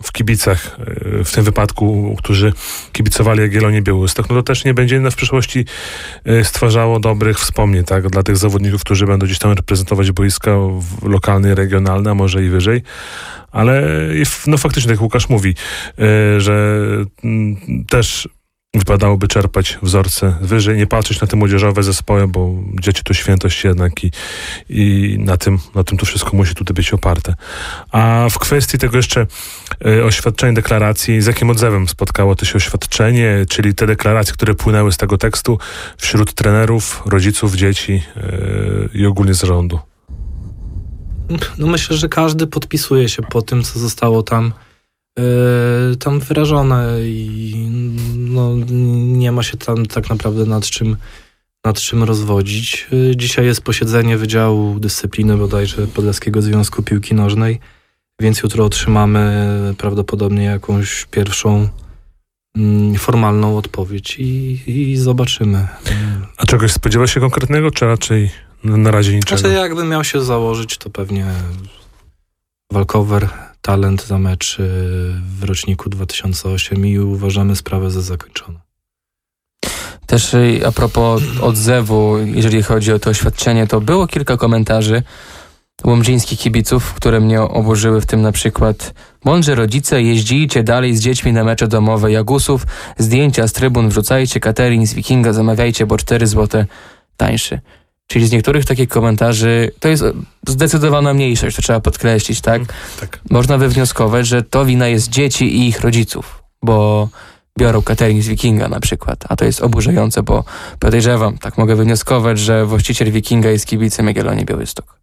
w kibicach, w tym wypadku, którzy kibicowali Jagiellonii Białystok, no to też nie będzie w przyszłości stwarzało dobrych wspomnień, tak, dla tych zawodników, którzy będą gdzieś tam reprezentować boiska lokalne, regionalne, a może i wyżej. Ale no faktycznie, tak jak Łukasz mówi, że też wypadałoby czerpać wzorce wyżej, nie patrzeć na te młodzieżowe zespoły, bo dzieci to świętość jednak i, i na tym, na tym to wszystko musi tutaj być oparte. A w kwestii tego jeszcze y, oświadczenia, deklaracji, z jakim odzewem spotkało to się oświadczenie, czyli te deklaracje, które płynęły z tego tekstu wśród trenerów, rodziców, dzieci y, i ogólnie zarządu? No myślę, że każdy podpisuje się po tym, co zostało tam Yy, tam wyrażone i no, nie ma się tam tak naprawdę nad czym, nad czym rozwodzić. Yy, dzisiaj jest posiedzenie Wydziału Dyscypliny bodajże Podlaskiego Związku Piłki Nożnej, więc jutro otrzymamy prawdopodobnie jakąś pierwszą mm, formalną odpowiedź i, i zobaczymy. A czegoś spodziewa się konkretnego, czy raczej na razie niczego? Znaczy, jakbym miał się założyć, to pewnie walkover, talent za mecz w roczniku dwa tysiące ósmym i uważamy sprawę za zakończoną. Też a propos odzewu, jeżeli chodzi o to oświadczenie, to było kilka komentarzy łomżyńskich kibiców, które mnie oburzyły, w tym na przykład: mądrzy rodzice, jeździcie dalej z dziećmi na mecze domowe Jagusów, zdjęcia z trybun wrzucajcie, catering z Wikinga zamawiajcie, bo cztery złote tańszy. Czyli z niektórych takich komentarzy, to jest zdecydowana mniejszość, to trzeba podkreślić, tak? Tak. Można wywnioskować, że to wina jest dzieci i ich rodziców, bo biorą catering z Wikinga na przykład, a to jest oburzające, bo podejrzewam, tak mogę wywnioskować, że właściciel Wikinga jest kibicem Jagiellonii Białystok.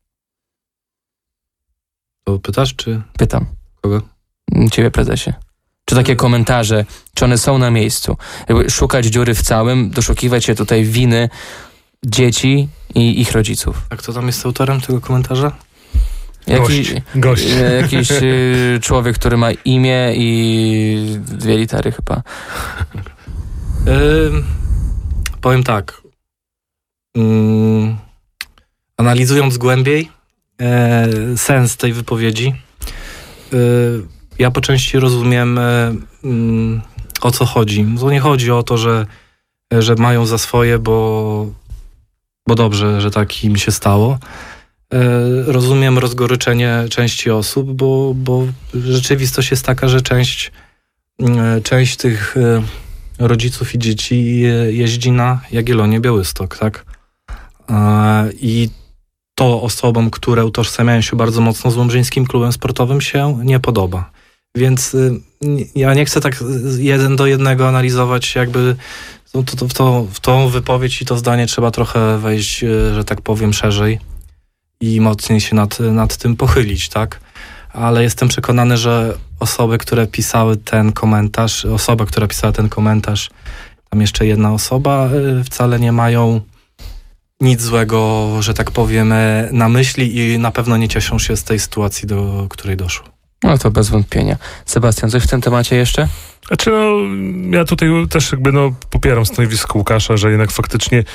To pytasz, czy... Pytam. Kogo? Ciebie, prezesie. Czy takie komentarze, czy one są na miejscu? Jakby szukać dziury w całym, doszukiwać się tutaj winy dzieci i ich rodziców. A kto tam jest autorem tego komentarza? Jakiś, Gość. jakiś y, człowiek, który ma imię i dwie litery chyba. Yy, powiem tak. Yy, analizując głębiej yy, sens tej wypowiedzi, yy, ja po części rozumiem yy, o co chodzi. To nie chodzi o to, że, że mają za swoje, bo bo dobrze, że tak im się stało. Rozumiem rozgoryczenie części osób, bo, bo rzeczywistość jest taka, że część, część tych rodziców i dzieci jeździ na Jagiellonię Białystok, tak? I to osobom, które utożsamiają się bardzo mocno z Łomżyńskim Klubem Sportowym, się nie podoba. Więc ja nie chcę tak jeden do jednego analizować jakby to, to, w, to, w tą wypowiedź i to zdanie trzeba trochę wejść, że tak powiem, szerzej i mocniej się nad, nad tym pochylić, tak? Ale jestem przekonany, że osoby, które pisały ten komentarz, osoba, która pisała ten komentarz, tam jeszcze jedna osoba, wcale nie mają nic złego, że tak powiem, na myśli i na pewno nie cieszą się z tej sytuacji, do której doszło. No to bez wątpienia. Sebastian, coś w tym temacie jeszcze? Znaczy no, ja tutaj też jakby no popieram stanowisko Łukasza, że jednak faktycznie e,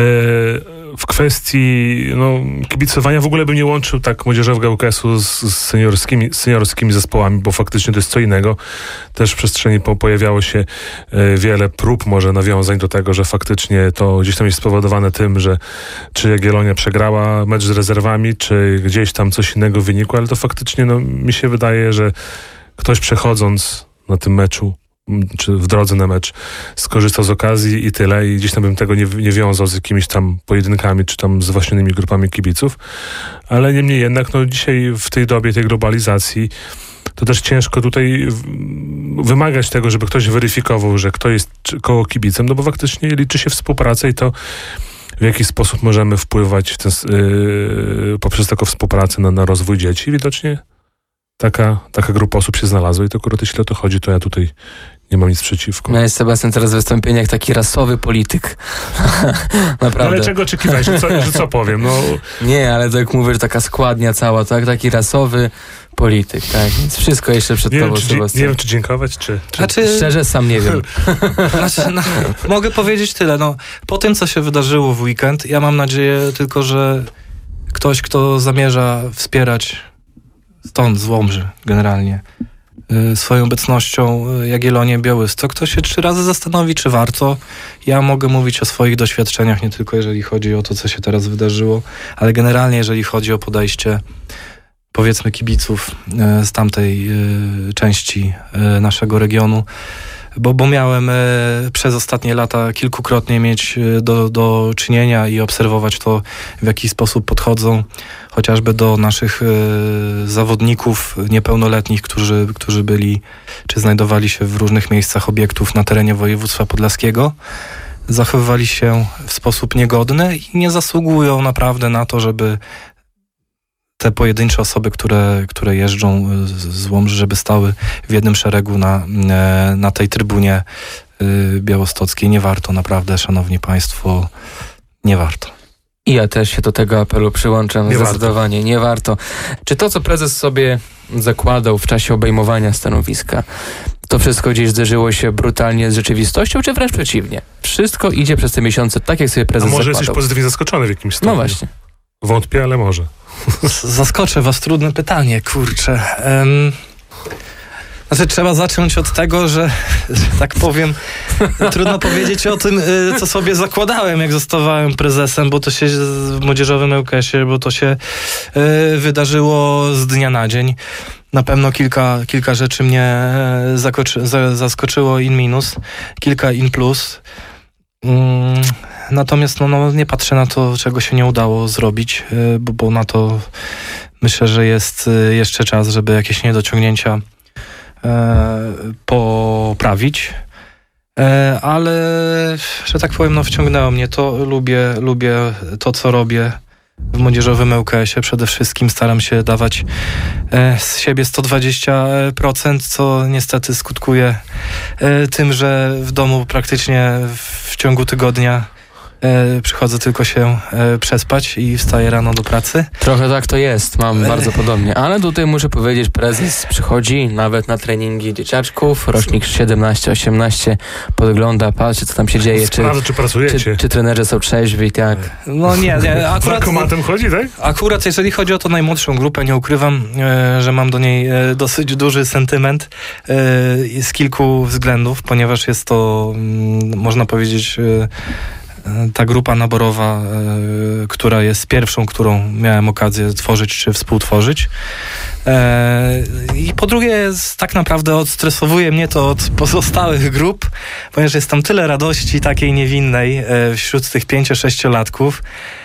w kwestii no, kibicowania w ogóle bym nie łączył tak młodzieżowego ŁKS-u z, z seniorskimi, seniorskimi zespołami, bo faktycznie to jest co innego. Też w przestrzeni po, pojawiało się e, wiele prób może nawiązań do tego, że faktycznie to gdzieś tam jest spowodowane tym, że czy Jagiellonia przegrała mecz z rezerwami, czy gdzieś tam coś innego wynikło, ale to faktycznie no, mi się wydaje, że ktoś przechodząc na tym meczu, czy w drodze na mecz, skorzystał z okazji i tyle. I gdzieś tam bym tego nie, nie wiązał z jakimiś tam pojedynkami, czy tam z własnymi grupami kibiców. Ale niemniej jednak, no dzisiaj w tej dobie tej globalizacji to też ciężko tutaj wymagać tego, żeby ktoś weryfikował, że kto jest koło kibicem, no bo faktycznie liczy się współpraca i to w jaki sposób możemy wpływać w ten, yy, poprzez taką współpracę na, na rozwój dzieci. Widocznie Taka, taka grupa osób się znalazła i to akurat jeśli o to chodzi, to ja tutaj nie mam nic przeciwko. No jest Sebastian teraz w wystąpieniach taki rasowy polityk. Naprawdę. Ale czego oczekiwałeś, że co, że co powiem? No... Nie, ale tak mówię, że taka składnia cała, tak? Taki rasowy polityk, tak? Więc wszystko jeszcze przed nie tobą, wiem, czy, Sebastian. nie wiem, czy dziękować, czy... czy... Znaczy, Szczerze, sam nie wiem. Znaczy, no, mogę powiedzieć tyle. No, po tym, co się wydarzyło w weekend, ja mam nadzieję tylko, że ktoś, kto zamierza wspierać stąd, z Łomży generalnie, swoją obecnością Jagiellonię Białystok, to się trzy razy zastanowi, czy warto. Ja mogę mówić o swoich doświadczeniach, nie tylko jeżeli chodzi o to, co się teraz wydarzyło, ale generalnie jeżeli chodzi o podejście, powiedzmy, kibiców z tamtej części naszego regionu, bo, bo miałem przez ostatnie lata kilkukrotnie mieć do, do czynienia i obserwować to, w jaki sposób podchodzą chociażby do naszych zawodników niepełnoletnich, którzy, którzy byli czy znajdowali się w różnych miejscach obiektów na terenie województwa podlaskiego. Zachowywali się w sposób niegodny i nie zasługują naprawdę na to, żeby te pojedyncze osoby, które, które jeżdżą z Łomży, żeby stały w jednym szeregu na, na tej trybunie białostockiej. Nie warto, naprawdę, szanowni państwo, nie warto. I ja też się do tego apelu przyłączam. Nie Zdecydowanie warto. Nie warto. Czy to, co prezes sobie zakładał w czasie obejmowania stanowiska, to wszystko gdzieś zderzyło się brutalnie z rzeczywistością, czy wręcz przeciwnie? Wszystko idzie przez te miesiące tak, jak sobie prezes zakładał. A może zakładał. jesteś pozytywnie zaskoczony w jakimś stopniu? No właśnie. Wątpię, ale może. Zaskoczę was, trudne pytanie, kurczę. Um, znaczy trzeba zacząć od tego, że, że tak powiem, trudno powiedzieć o tym, co sobie zakładałem, jak zostawałem prezesem, bo to się w młodzieżowym ŁKS-ie, bo to się wydarzyło z dnia na dzień. Na pewno kilka, kilka rzeczy mnie zakoczy, zaskoczyło in minus, kilka in plus. Um, Natomiast no, no, nie patrzę na to, czego się nie udało zrobić, bo, bo na to myślę, że jest jeszcze czas, żeby jakieś niedociągnięcia e, poprawić. E, ale, że tak powiem, no, wciągnęło mnie to. Lubię, lubię to, co robię w młodzieżowym ŁKS-ie. Przede wszystkim staram się dawać e, z siebie sto dwadzieścia procent, co niestety skutkuje e, tym, że w domu praktycznie w, w ciągu tygodnia E, przychodzę tylko się e, przespać i wstaję rano do pracy. Trochę tak to jest, mam bardzo podobnie. Ale tutaj muszę powiedzieć, prezes przychodzi nawet na treningi dzieciaczków, rocznik siedemnaście osiemnaście, podgląda, patrzy, co tam się dzieje. Sprawdza, czy, czy pracujecie. Czy, czy trenerzy są trzeźwi, tak? No nie, nie. Akurat, z bankomatem chodzi, tak? Akurat jeżeli chodzi o to najmłodszą grupę, nie ukrywam, e, że mam do niej e, dosyć duży sentyment e, z kilku względów, ponieważ jest to, m, można powiedzieć, e, ta grupa naborowa, y, która jest pierwszą, którą miałem okazję tworzyć czy współtworzyć. E, I po drugie, jest, tak naprawdę odstresowuje mnie to od pozostałych grup, ponieważ jest tam tyle radości takiej niewinnej e, wśród tych pięcio-sześciolatków.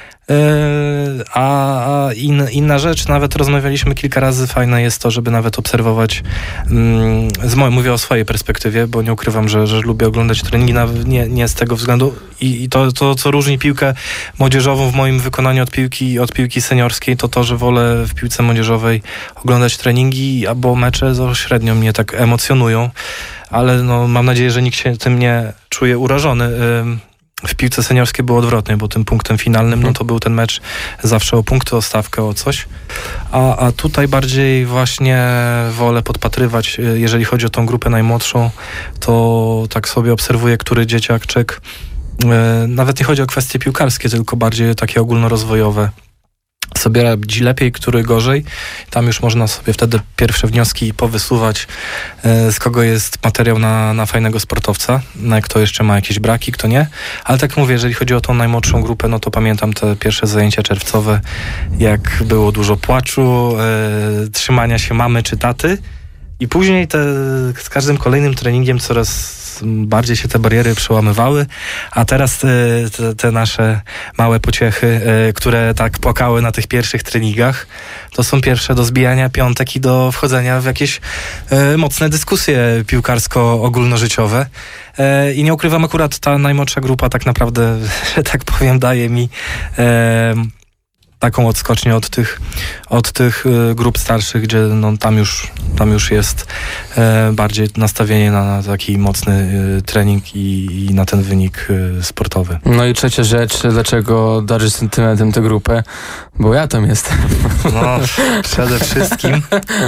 A, a in, inna rzecz, nawet rozmawialiśmy kilka razy, fajne jest to, żeby nawet obserwować, mm, z mojej, mówię o swojej perspektywie, bo nie ukrywam, że, że lubię oglądać treningi, nawet nie, nie z tego względu i, i to, to, co różni piłkę młodzieżową w moim wykonaniu od piłki, od piłki seniorskiej, to to, że wolę w piłce młodzieżowej oglądać treningi, albo mecze to średnio mnie tak emocjonują, ale no, mam nadzieję, że nikt się tym nie czuje urażony. W piłce seniorskiej było odwrotnie, bo tym punktem finalnym no to był ten mecz zawsze o punkty, o stawkę, o coś. A, a tutaj bardziej właśnie wolę podpatrywać, jeżeli chodzi o tą grupę najmłodszą, to tak sobie obserwuję, który dzieciakczyk, nawet nie chodzi o kwestie piłkarskie, tylko bardziej takie ogólnorozwojowe, sobie radzi lepiej, który gorzej. Tam już można sobie wtedy pierwsze wnioski powysuwać, z kogo jest materiał na, na fajnego sportowca, na kto jeszcze ma jakieś braki, kto nie. Ale tak mówię, jeżeli chodzi o tą najmłodszą grupę, no to pamiętam te pierwsze zajęcia czerwcowe, jak było dużo płaczu, e, trzymania się mamy czy taty. I później te, z każdym kolejnym treningiem coraz bardziej się te bariery przełamywały, a teraz te, te, te nasze małe pociechy, które tak płakały na tych pierwszych treningach, to są pierwsze do zbijania piątek i do wchodzenia w jakieś e, mocne dyskusje piłkarsko-ogólnożyciowe. E, I nie ukrywam, akurat ta najmłodsza grupa tak naprawdę, że tak powiem, daje mi e, taką odskocznię od tych, od tych y, grup starszych, gdzie no, tam, już, tam już jest e, bardziej nastawienie na, na taki mocny y, trening i, i na ten wynik y, sportowy. No i trzecia rzecz, dlaczego darzysz sentymentem tę grupę? Bo ja tam jestem. No, przede wszystkim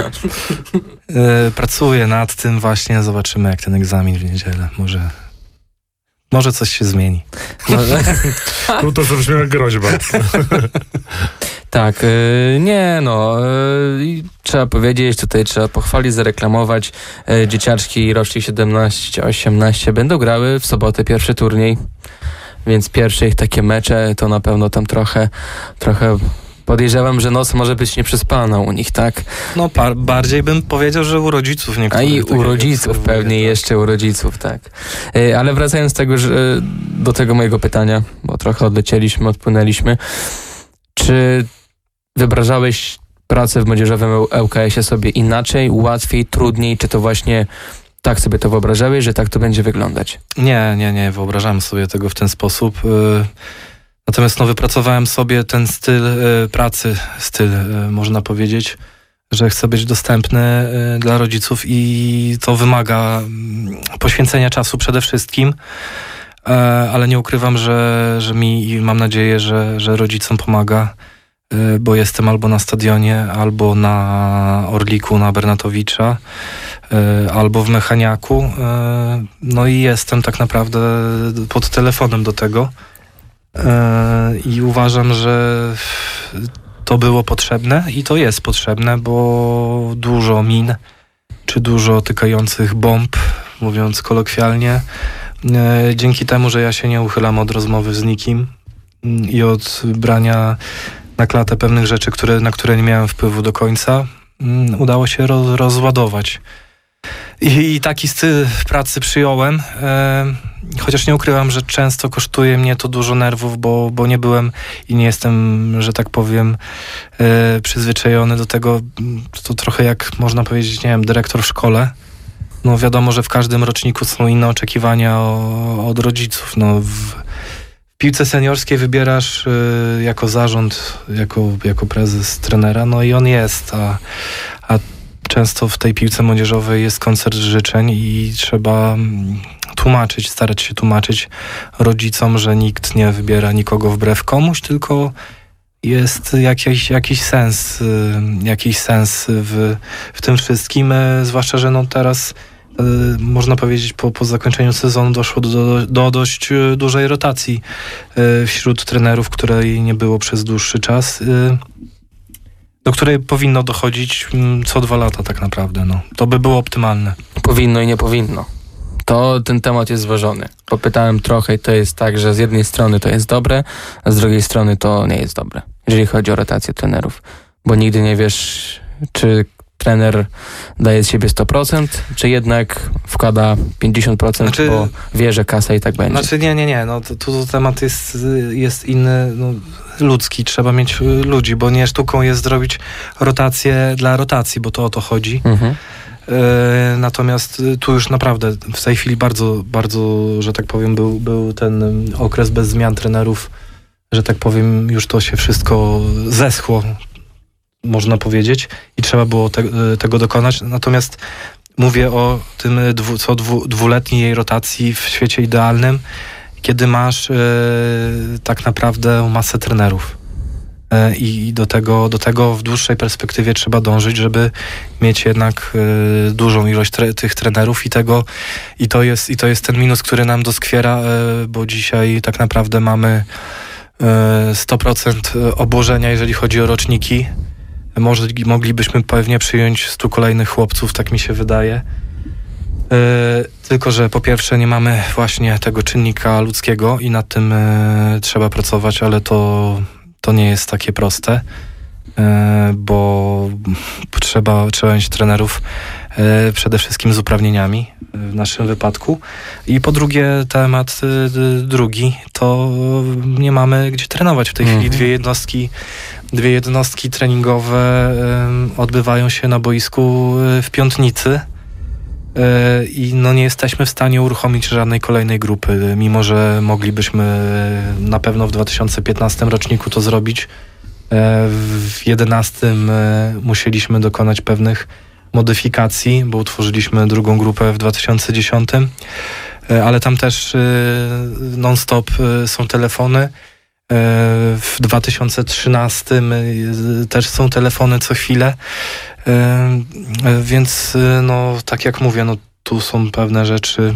y, pracuję nad tym właśnie, zobaczymy jak ten egzamin w niedzielę, może... Może coś się zmieni. No to zabrzmiała jak groźba. Tak, yy, nie no, yy, trzeba powiedzieć, tutaj trzeba pochwalić, zareklamować. Yy, dzieciaczki rocznik siedemnaście osiemnaście będą grały w sobotę pierwszy turniej, więc pierwsze ich takie mecze to na pewno tam trochę, trochę podejrzewam, że noc może być nieprzespana u nich, tak? No par- bardziej bym powiedział, że u rodziców niektórych. A i tak u rodziców pewnie, tak. Jeszcze u rodziców, tak. Yy, ale wracając do tego, że, do tego mojego pytania, bo trochę odlecieliśmy, odpłynęliśmy. Czy wyobrażałeś pracę w młodzieżowym L K S-ie sobie inaczej, łatwiej, trudniej? Czy to właśnie tak sobie to wyobrażałeś, że tak to będzie wyglądać? Nie, nie, nie. Wyobrażałem sobie tego w ten sposób. Natomiast no, wypracowałem sobie ten styl pracy, styl można powiedzieć, że chcę być dostępny dla rodziców i to wymaga poświęcenia czasu przede wszystkim. Ale nie ukrywam, że, że mi i mam nadzieję, że, że rodzicom pomaga, bo jestem albo na stadionie, albo na Orliku, na Bernatowicza, albo w Mechaniaku. No i jestem tak naprawdę pod telefonem do tego. I uważam, że to było potrzebne i to jest potrzebne, bo dużo min, czy dużo tykających bomb, mówiąc kolokwialnie, dzięki temu, że ja się nie uchylam od rozmowy z nikim i od brania na klatę pewnych rzeczy, które, na które nie miałem wpływu do końca, udało się roz, rozładować. I, I taki styl pracy przyjąłem, e, chociaż nie ukrywam, że często kosztuje mnie to dużo nerwów, bo, bo nie byłem i nie jestem, że tak powiem, e, przyzwyczajony do tego. To trochę jak można powiedzieć, nie wiem, dyrektor w szkole. No wiadomo, że w każdym roczniku są inne oczekiwania o, od rodziców. No, w piłce seniorskiej wybierasz y, jako zarząd, jako, jako prezes trenera, no i on jest, a, a często w tej piłce młodzieżowej jest koncert życzeń i trzeba tłumaczyć, starać się tłumaczyć rodzicom, że nikt nie wybiera nikogo wbrew komuś, tylko jest jakiś, jakiś sens, y, jakiś sens w, w tym wszystkim, y, zwłaszcza, że no teraz y, można powiedzieć po, po zakończeniu sezonu doszło do, do, do dość y, dużej rotacji y, wśród trenerów, której nie było przez dłuższy czas, y, do której powinno dochodzić y, co dwa lata tak naprawdę. No. To by było optymalne. Powinno i nie powinno. To ten temat jest zważony. Popytałem trochę i to jest tak, że z jednej strony to jest dobre, a z drugiej strony to nie jest dobre, jeżeli chodzi o rotację trenerów. Bo nigdy nie wiesz, czy trener daje z siebie sto procent, czy jednak wkłada pięćdziesiąt procent, znaczy, bo wie, że kasa i tak będzie. Znaczy nie, nie, nie. No, tu, tu temat jest, jest inny, no, ludzki. Trzeba mieć ludzi, bo nie sztuką jest zrobić rotację dla rotacji, bo to o to chodzi. Mhm. Natomiast tu już naprawdę w tej chwili bardzo, bardzo, że tak powiem, był, był ten okres bez zmian trenerów, że tak powiem, już to się wszystko zeschło, można powiedzieć, i trzeba było te, tego dokonać. Natomiast mówię o tym dwu, co dwu, dwuletniej rotacji w świecie idealnym, kiedy masz yy, tak naprawdę masę trenerów. I do tego, do tego w dłuższej perspektywie trzeba dążyć, żeby mieć jednak y, dużą ilość tre, tych trenerów i tego i to jest i to jest ten minus, który nam doskwiera, y, bo dzisiaj tak naprawdę mamy y, sto procent obłożenia, jeżeli chodzi o roczniki. Może moglibyśmy pewnie przyjąć stu kolejnych chłopców, tak mi się wydaje. Y, tylko że po pierwsze nie mamy właśnie tego czynnika ludzkiego i nad tym y, trzeba pracować, ale to To nie jest takie proste, bo trzeba, trzeba mieć trenerów przede wszystkim z uprawnieniami w naszym wypadku. I po drugie temat drugi, to nie mamy gdzie trenować w tej chwili. Dwie jednostki, dwie jednostki treningowe odbywają się na boisku w Piątnicy. I no nie jesteśmy w stanie uruchomić żadnej kolejnej grupy, mimo że moglibyśmy na pewno w dwa tysiące piętnastym roczniku to zrobić. W jedenastym musieliśmy dokonać pewnych modyfikacji, bo utworzyliśmy drugą grupę w dwa tysiące dziesiątym, ale tam też non-stop są telefony. W dwa tysiące trzynastym też są telefony co chwilę, więc no tak jak mówię, no tu są pewne rzeczy,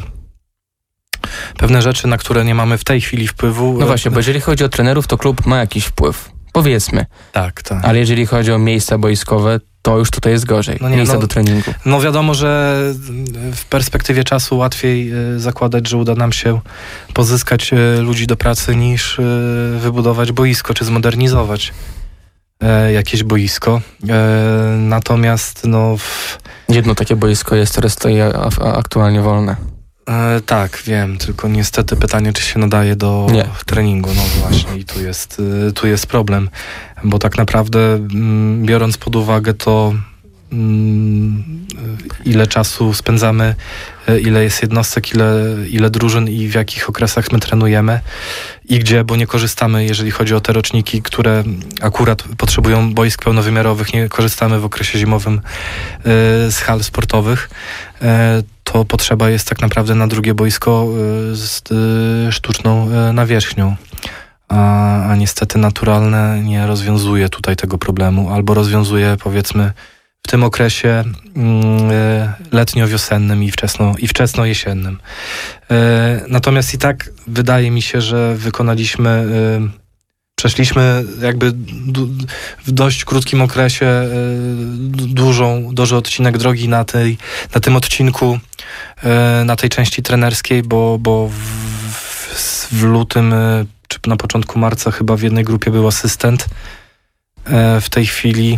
pewne rzeczy, na które nie mamy w tej chwili wpływu. No właśnie, bo jeżeli chodzi o trenerów, to klub ma jakiś wpływ. Powiedzmy. Tak, tak. Ale jeżeli chodzi o miejsca boiskowe, to już tutaj jest gorzej. No nie, miejsca no- do treningu. No wiadomo, że w perspektywie czasu łatwiej y, zakładać, że uda nam się pozyskać y, ludzi do pracy niż y, wybudować boisko, czy zmodernizować y, jakieś boisko. Y, natomiast no... W, Jedno takie boisko jest, które stoi a, a, aktualnie wolne. y, tak, wiem, tylko niestety pytanie, czy się nadaje do Nie. treningu. No właśnie i tu jest, y, tu jest problem, bo tak naprawdę mm, biorąc pod uwagę to, mm, ile czasu spędzamy, ile jest jednostek, ile, ile drużyn i w jakich okresach my trenujemy i gdzie, bo nie korzystamy, jeżeli chodzi o te roczniki, które akurat potrzebują boisk pełnowymiarowych, nie korzystamy w okresie zimowym y, z hal sportowych, y, to potrzeba jest tak naprawdę na drugie boisko y, z y, sztuczną y, nawierzchnią. A, a niestety naturalne nie rozwiązuje tutaj tego problemu, albo rozwiązuje powiedzmy w tym okresie mm, y, letnio-wiosennym i, wczesno, i wczesno-jesiennym. Y, natomiast i tak wydaje mi się, że wykonaliśmy, y, przeszliśmy jakby du, w dość krótkim okresie y, du, dużą, duży odcinek drogi na, tej, na tym odcinku, y, na tej części trenerskiej, bo, bo w, w, w lutym y, czy na początku marca chyba w jednej grupie był asystent. Y, w tej chwili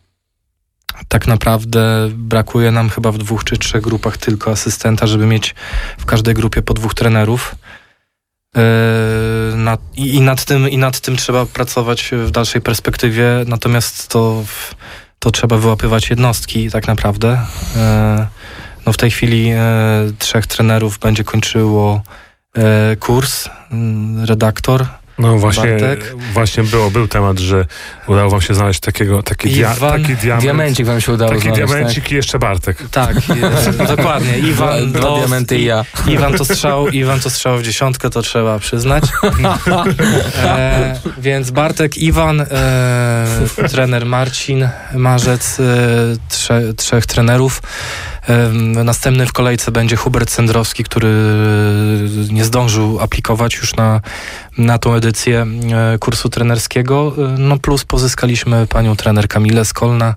tak naprawdę brakuje nam chyba w dwóch czy trzech grupach tylko asystenta, żeby mieć w każdej grupie po dwóch trenerów. Yy, nad, i, i, nad tym, I nad tym trzeba pracować w dalszej perspektywie, natomiast to, to trzeba wyłapywać jednostki tak naprawdę. Yy, no w tej chwili yy, trzech trenerów będzie kończyło yy, kurs, yy, redaktor. No właśnie, Bartek. właśnie było, był temat, że udało wam się znaleźć takiego, taki, dia, Iwan- taki diament. Diamencik wam się udało Taki znaleźć, diamencik tak? i jeszcze Bartek. Tak, yy, dokładnie. Iwan Dwa to, diamenty i ja. Iwan to strzał, Iwan to strzał w dziesiątkę, to trzeba przyznać. E, więc Bartek, Iwan, e, trener Marcin, Marzec, e, trze, trzech trenerów. E, następny w kolejce będzie Hubert Sendrowski, który nie zdążył aplikować już na, na tą edycję e, kursu trenerskiego. E, no plus pozyskaliśmy panią trener Kamilę Skolna,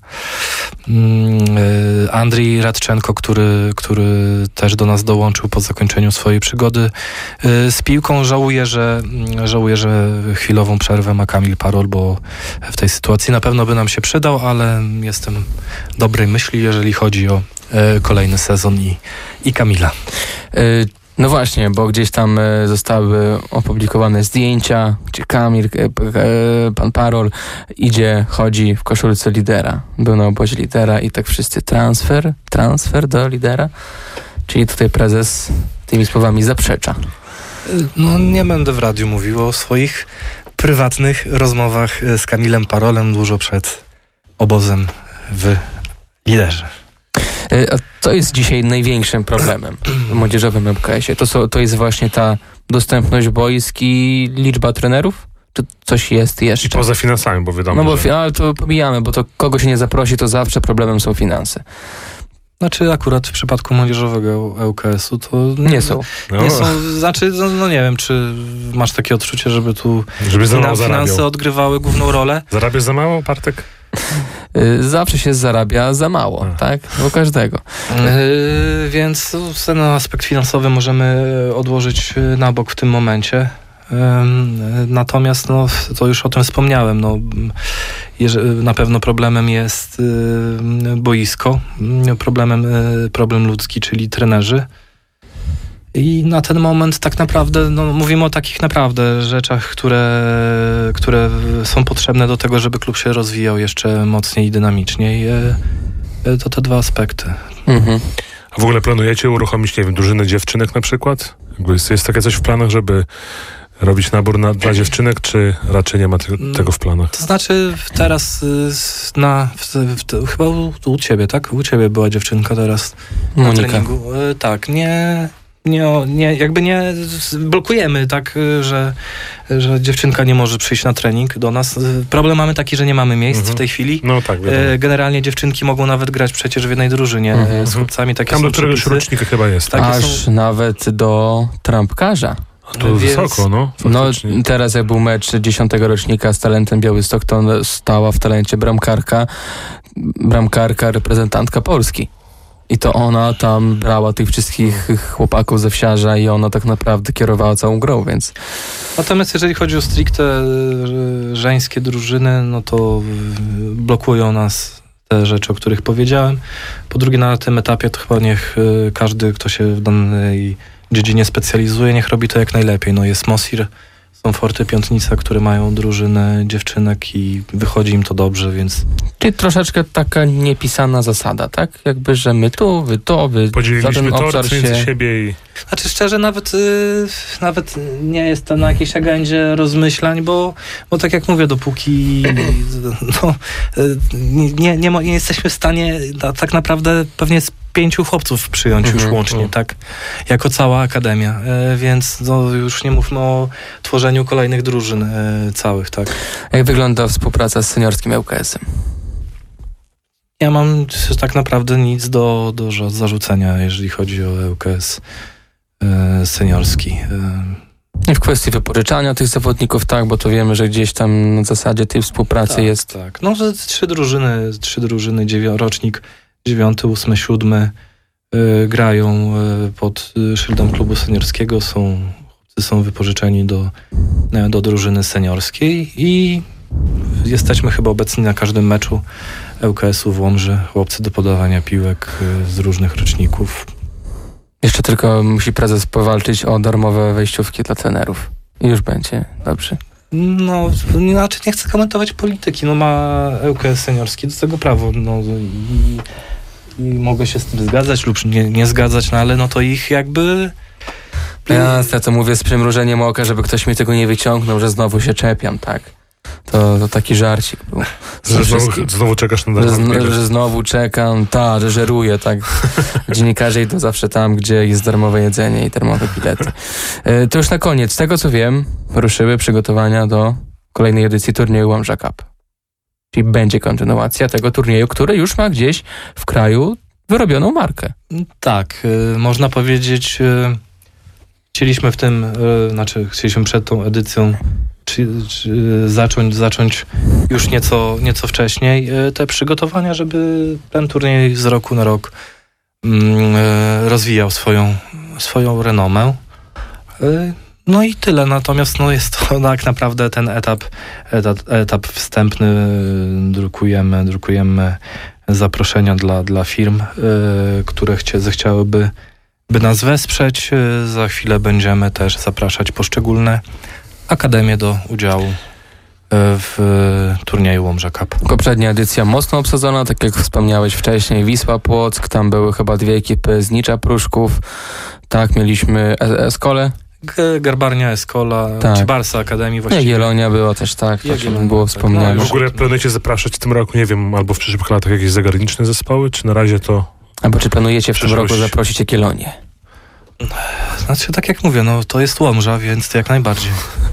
e, Andrii Radczenko, który, który też do nas dołączył po zakończeniu swojej przygody e, z piłką. Żałuję, że, żałuję, że chwilową przerwę ma Kamil Parol, bo w tej sytuacji na pewno by nam się przydał, ale jestem dobrej myśli, jeżeli chodzi o e, kolejny sezon i, i Kamila. Y, No właśnie, bo gdzieś tam e, zostały opublikowane zdjęcia, gdzie Kamil, e, e, pan Parol idzie, chodzi w koszulce lidera. Był na obozie lidera i tak wszyscy transfer, transfer do lidera. Czyli tutaj prezes tymi słowami zaprzecza. No nie będę w radiu mówił o swoich prywatnych rozmowach z Kamilem Parolem dużo przed obozem w liderze. E, A co jest dzisiaj największym problemem w młodzieżowym M K S-ie? To, są, to jest właśnie ta dostępność boisk i liczba trenerów? Czy coś jest jeszcze? I poza finansami, bo wiadomo, No bo że... fi- ale to pomijamy, bo to kogo się nie zaprosi, to zawsze problemem są finanse. Znaczy akurat w przypadku młodzieżowego L K S-u to Nie są. No, Nie są, znaczy, no, no nie wiem, czy masz takie odczucie, żeby tu żeby za mało finan- finanse zarabiał. odgrywały główną rolę? Zarabiasz za mało, Bartek? Y, Zawsze się zarabia za mało, A. tak? U każdego. Yy, więc ten aspekt finansowy możemy odłożyć na bok w tym momencie. Yy, natomiast no, to już o tym wspomniałem. No, jeże- na pewno problemem jest yy, boisko, yy, problemem yy, problem ludzki, czyli trenerzy. I na ten moment tak naprawdę no, mówimy o takich naprawdę rzeczach, które, które są potrzebne do tego, żeby klub się rozwijał jeszcze mocniej i dynamiczniej. Yy, To te dwa aspekty. Mhm. A w ogóle planujecie uruchomić, nie wiem, drużynę dziewczynek na przykład? Jakby jest, jest takie coś w planach, żeby robić nabór na, dla dziewczynek, czy raczej nie ma te, tego w planach? To znaczy teraz y, s- na, w, w, chyba u, u ciebie, tak? U ciebie była dziewczynka teraz na Monika. treningu. Y, tak, nie, nie, o- nie, jakby nie s- blokujemy, tak, y, że, że dziewczynka nie może przyjść na trening do nas. Y, Problem mamy taki, że nie mamy miejsc Mhm. w tej chwili. No tak, wiadomo. Y, Generalnie dziewczynki mogą nawet grać przecież w jednej drużynie Mhm. y, z chłopcami. Takie Tam są do któregoś przepisy. rocznika chyba jest. Tak. Takie Aż są- nawet do trampkarza. To Więc- wysoko, no. No faktycznie. teraz jak był mecz dziesiątego rocznika z Talentem Białystok, to stała w Talencie bramkarka, bramkarka, reprezentantka Polski. I to ona tam brała tych wszystkich chłopaków ze wsiarza i ona tak naprawdę kierowała całą grą, więc... Natomiast jeżeli chodzi o stricte e, żeńskie drużyny, no to w- blokują nas te rzeczy, o których powiedziałem. Po drugie, na tym etapie to chyba niech e, każdy, kto się w danej dziedzinie specjalizuje, niech robi to jak najlepiej. No jest Mosir, są Forty Piątnica, które mają drużynę dziewczynek i wychodzi im to dobrze, więc Czyli troszeczkę taka niepisana zasada, tak? Jakby, że my tu, wy to, wy za Podzieliliśmy ten tor obszar między się... siebie i... Znaczy szczerze, nawet, y, nawet nie jest to na jakiejś agendzie rozmyślań, bo, bo tak jak mówię, dopóki no, y, nie, nie, mo- nie jesteśmy w stanie na, tak naprawdę pewnie z pięciu chłopców przyjąć Mhm, już łącznie, mhm. tak? Jako cała akademia. Y, więc no, już nie mówmy o tworzeniu kolejnych drużyn y, całych, tak? Jak wygląda współpraca z seniorskim L K S-em? Ja mam tak naprawdę nic do, do ża- zarzucenia, jeżeli chodzi o L K S y, seniorski. Y, I w kwestii wypożyczania tych zawodników, tak, bo to wiemy, że gdzieś tam na zasadzie tej współpracy tak, jest... Tak, no że trzy drużyny, trzy drużyny, dziewią- rocznik dziewiąty, ósmy, siódmy y, grają y, pod y, szyldem klubu seniorskiego, są, chłopcy są wypożyczeni do, y, do drużyny seniorskiej i jesteśmy chyba obecni na każdym meczu L K S-u w Łomży, chłopcy do podawania piłek y, z różnych roczników. Jeszcze tylko musi prezes powalczyć o darmowe wejściówki dla trenerów. I już będzie dobrze. No, inaczej nie chcę komentować polityki. No ma L K S seniorski do tego prawo. No, i, i mogę się z tym zgadzać lub nie, nie zgadzać, no ale no to ich jakby... Ja, ja to mówię z przymrużeniem oka, żeby ktoś mi tego nie wyciągnął, że znowu się czepiam, tak? To, to taki żarcik był. Że znowu, Wszystkim- znowu czekasz na Że, darmowy zn- bilet. że znowu czekam, ta, że żeruję, tak. Dziennikarze idą zawsze tam, gdzie jest darmowe jedzenie i darmowe bilety. E, to już na koniec. Z tego co wiem, ruszyły przygotowania do kolejnej edycji turnieju Łomża Cup. Czyli będzie kontynuacja tego turnieju, który już ma gdzieś w kraju wyrobioną markę. Tak, y, można powiedzieć, y, chcieliśmy w tym, y, znaczy chcieliśmy przed tą edycją czy, czy zacząć, zacząć już nieco, nieco wcześniej y, te przygotowania, żeby ten turniej z roku na rok mm, y, rozwijał swoją, swoją renomę. Y, No i tyle, natomiast no jest to tak naprawdę ten etap, etap, etap wstępny, drukujemy, drukujemy zaproszenia dla, dla firm, y, które chcie, zechciałyby by nas wesprzeć. Y, za chwilę będziemy też zapraszać poszczególne akademie do udziału y, w y, turnieju Łomża Cup. Poprzednia edycja mocno obsadzona, tak jak wspomniałeś wcześniej, Wisła Płock, tam były chyba dwie ekipy z Nicza Pruszków, tak, mieliśmy Eskolę, G- Garbarnia, Eskola, Tak. czy Barsa Akademii no i właściwie. Jagielonia była też, tak, to Jagiellonia, się było tak. wspomniane. No, W ogóle planujecie zapraszać w tym roku, nie wiem, albo w przyszłych latach jakieś zagraniczne zespoły, czy na razie to... Albo czy planujecie w tym Przyszłość. roku zaprosić Jagiellonię? Znaczy, tak jak mówię, no to jest Łomża, więc to jak najbardziej.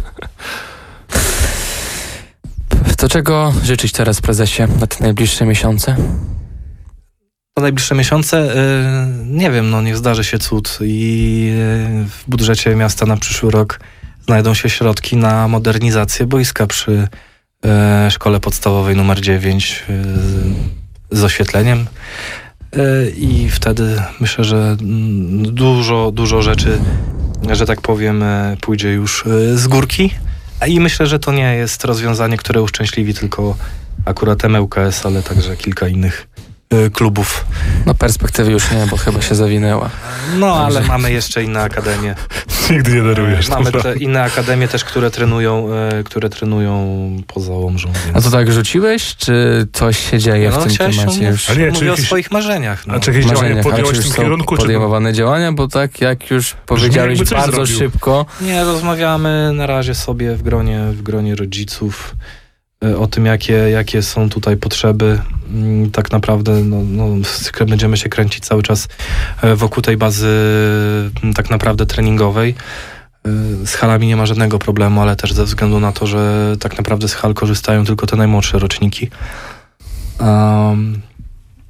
To czego życzyć teraz prezesie na te najbliższe miesiące? Na najbliższe miesiące, y, nie wiem, no niech zdarzy się cud i y, w budżecie miasta na przyszły rok znajdą się środki na modernizację boiska przy y, szkole podstawowej numer dziewięć y, z oświetleniem y, i wtedy myślę, że mm, dużo, dużo rzeczy, że tak powiem, y, pójdzie już y, z górki. A i myślę, że to nie jest rozwiązanie, które uszczęśliwi tylko akurat M L K S, ale także kilka innych y, klubów. No perspektywy już nie, bo chyba się zawinęła. No, ale mamy jeszcze inne akademie. Nigdy nie darujesz. Mamy dobra. te inne akademie też, które trenują, e, które trenują poza Łomżą. Więc... A to tak rzuciłeś, czy coś się dzieje no, w tym chciałeś temacie się już? A nie, mówię czy o jakieś- swoich marzeniach. No. A czy jakieś działania Marzeniach, ale podjąłeś czy w już tym są kierunku, czy... podejmowane działania, bo tak jak już powiedziałeś jakby coś bardzo zrobił. szybko, Nie, rozmawiamy na razie sobie w gronie, w gronie rodziców e, o tym, jakie, jakie są tutaj potrzeby. Mm, Tak naprawdę no, no, sk- będziemy się kręcić cały czas e, wokół tej bazy m, tak naprawdę treningowej. E, Z halami nie ma żadnego problemu, ale też ze względu na to, że tak naprawdę z hal korzystają tylko te najmłodsze roczniki. Um,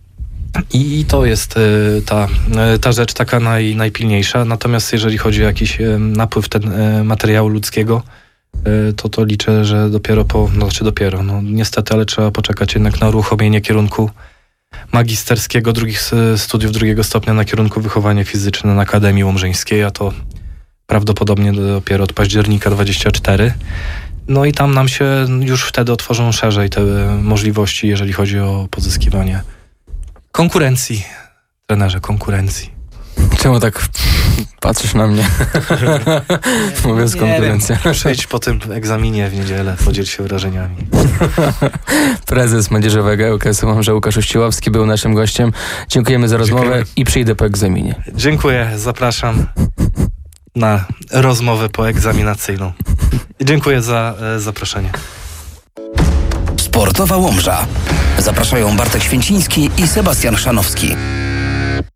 I, i to jest y, ta, y, ta rzecz taka naj, najpilniejsza. Natomiast jeżeli chodzi o jakiś y, napływ ten, y, materiału ludzkiego, y, to to liczę, że dopiero po, no znaczy dopiero, no niestety, ale trzeba poczekać jednak na uruchomienie kierunku magisterskiego, drugich studiów drugiego stopnia na kierunku wychowanie fizyczne na Akademii Łomżyńskiej, a to prawdopodobnie dopiero od października dwudziestego czwartego. No i tam nam się już wtedy otworzą szerzej te możliwości, jeżeli chodzi o pozyskiwanie konkurencji, trenerze konkurencji. Czemu tak patrzysz na mnie? Mówiąc konkurencja. Przejdź po tym egzaminie w niedzielę, podziel się wrażeniami. Prezes Młodzieżowego L K S-u Łomża Łukasz Uściłowski był naszym gościem. Dziękujemy za rozmowę. Dziękujemy. I przyjdę po egzaminie. Dziękuję, zapraszam na rozmowę poegzaminacyjną. Dziękuję za e, zaproszenie. Sportowa Łomża. Zapraszają Bartek Święciński i Sebastian Szanowski.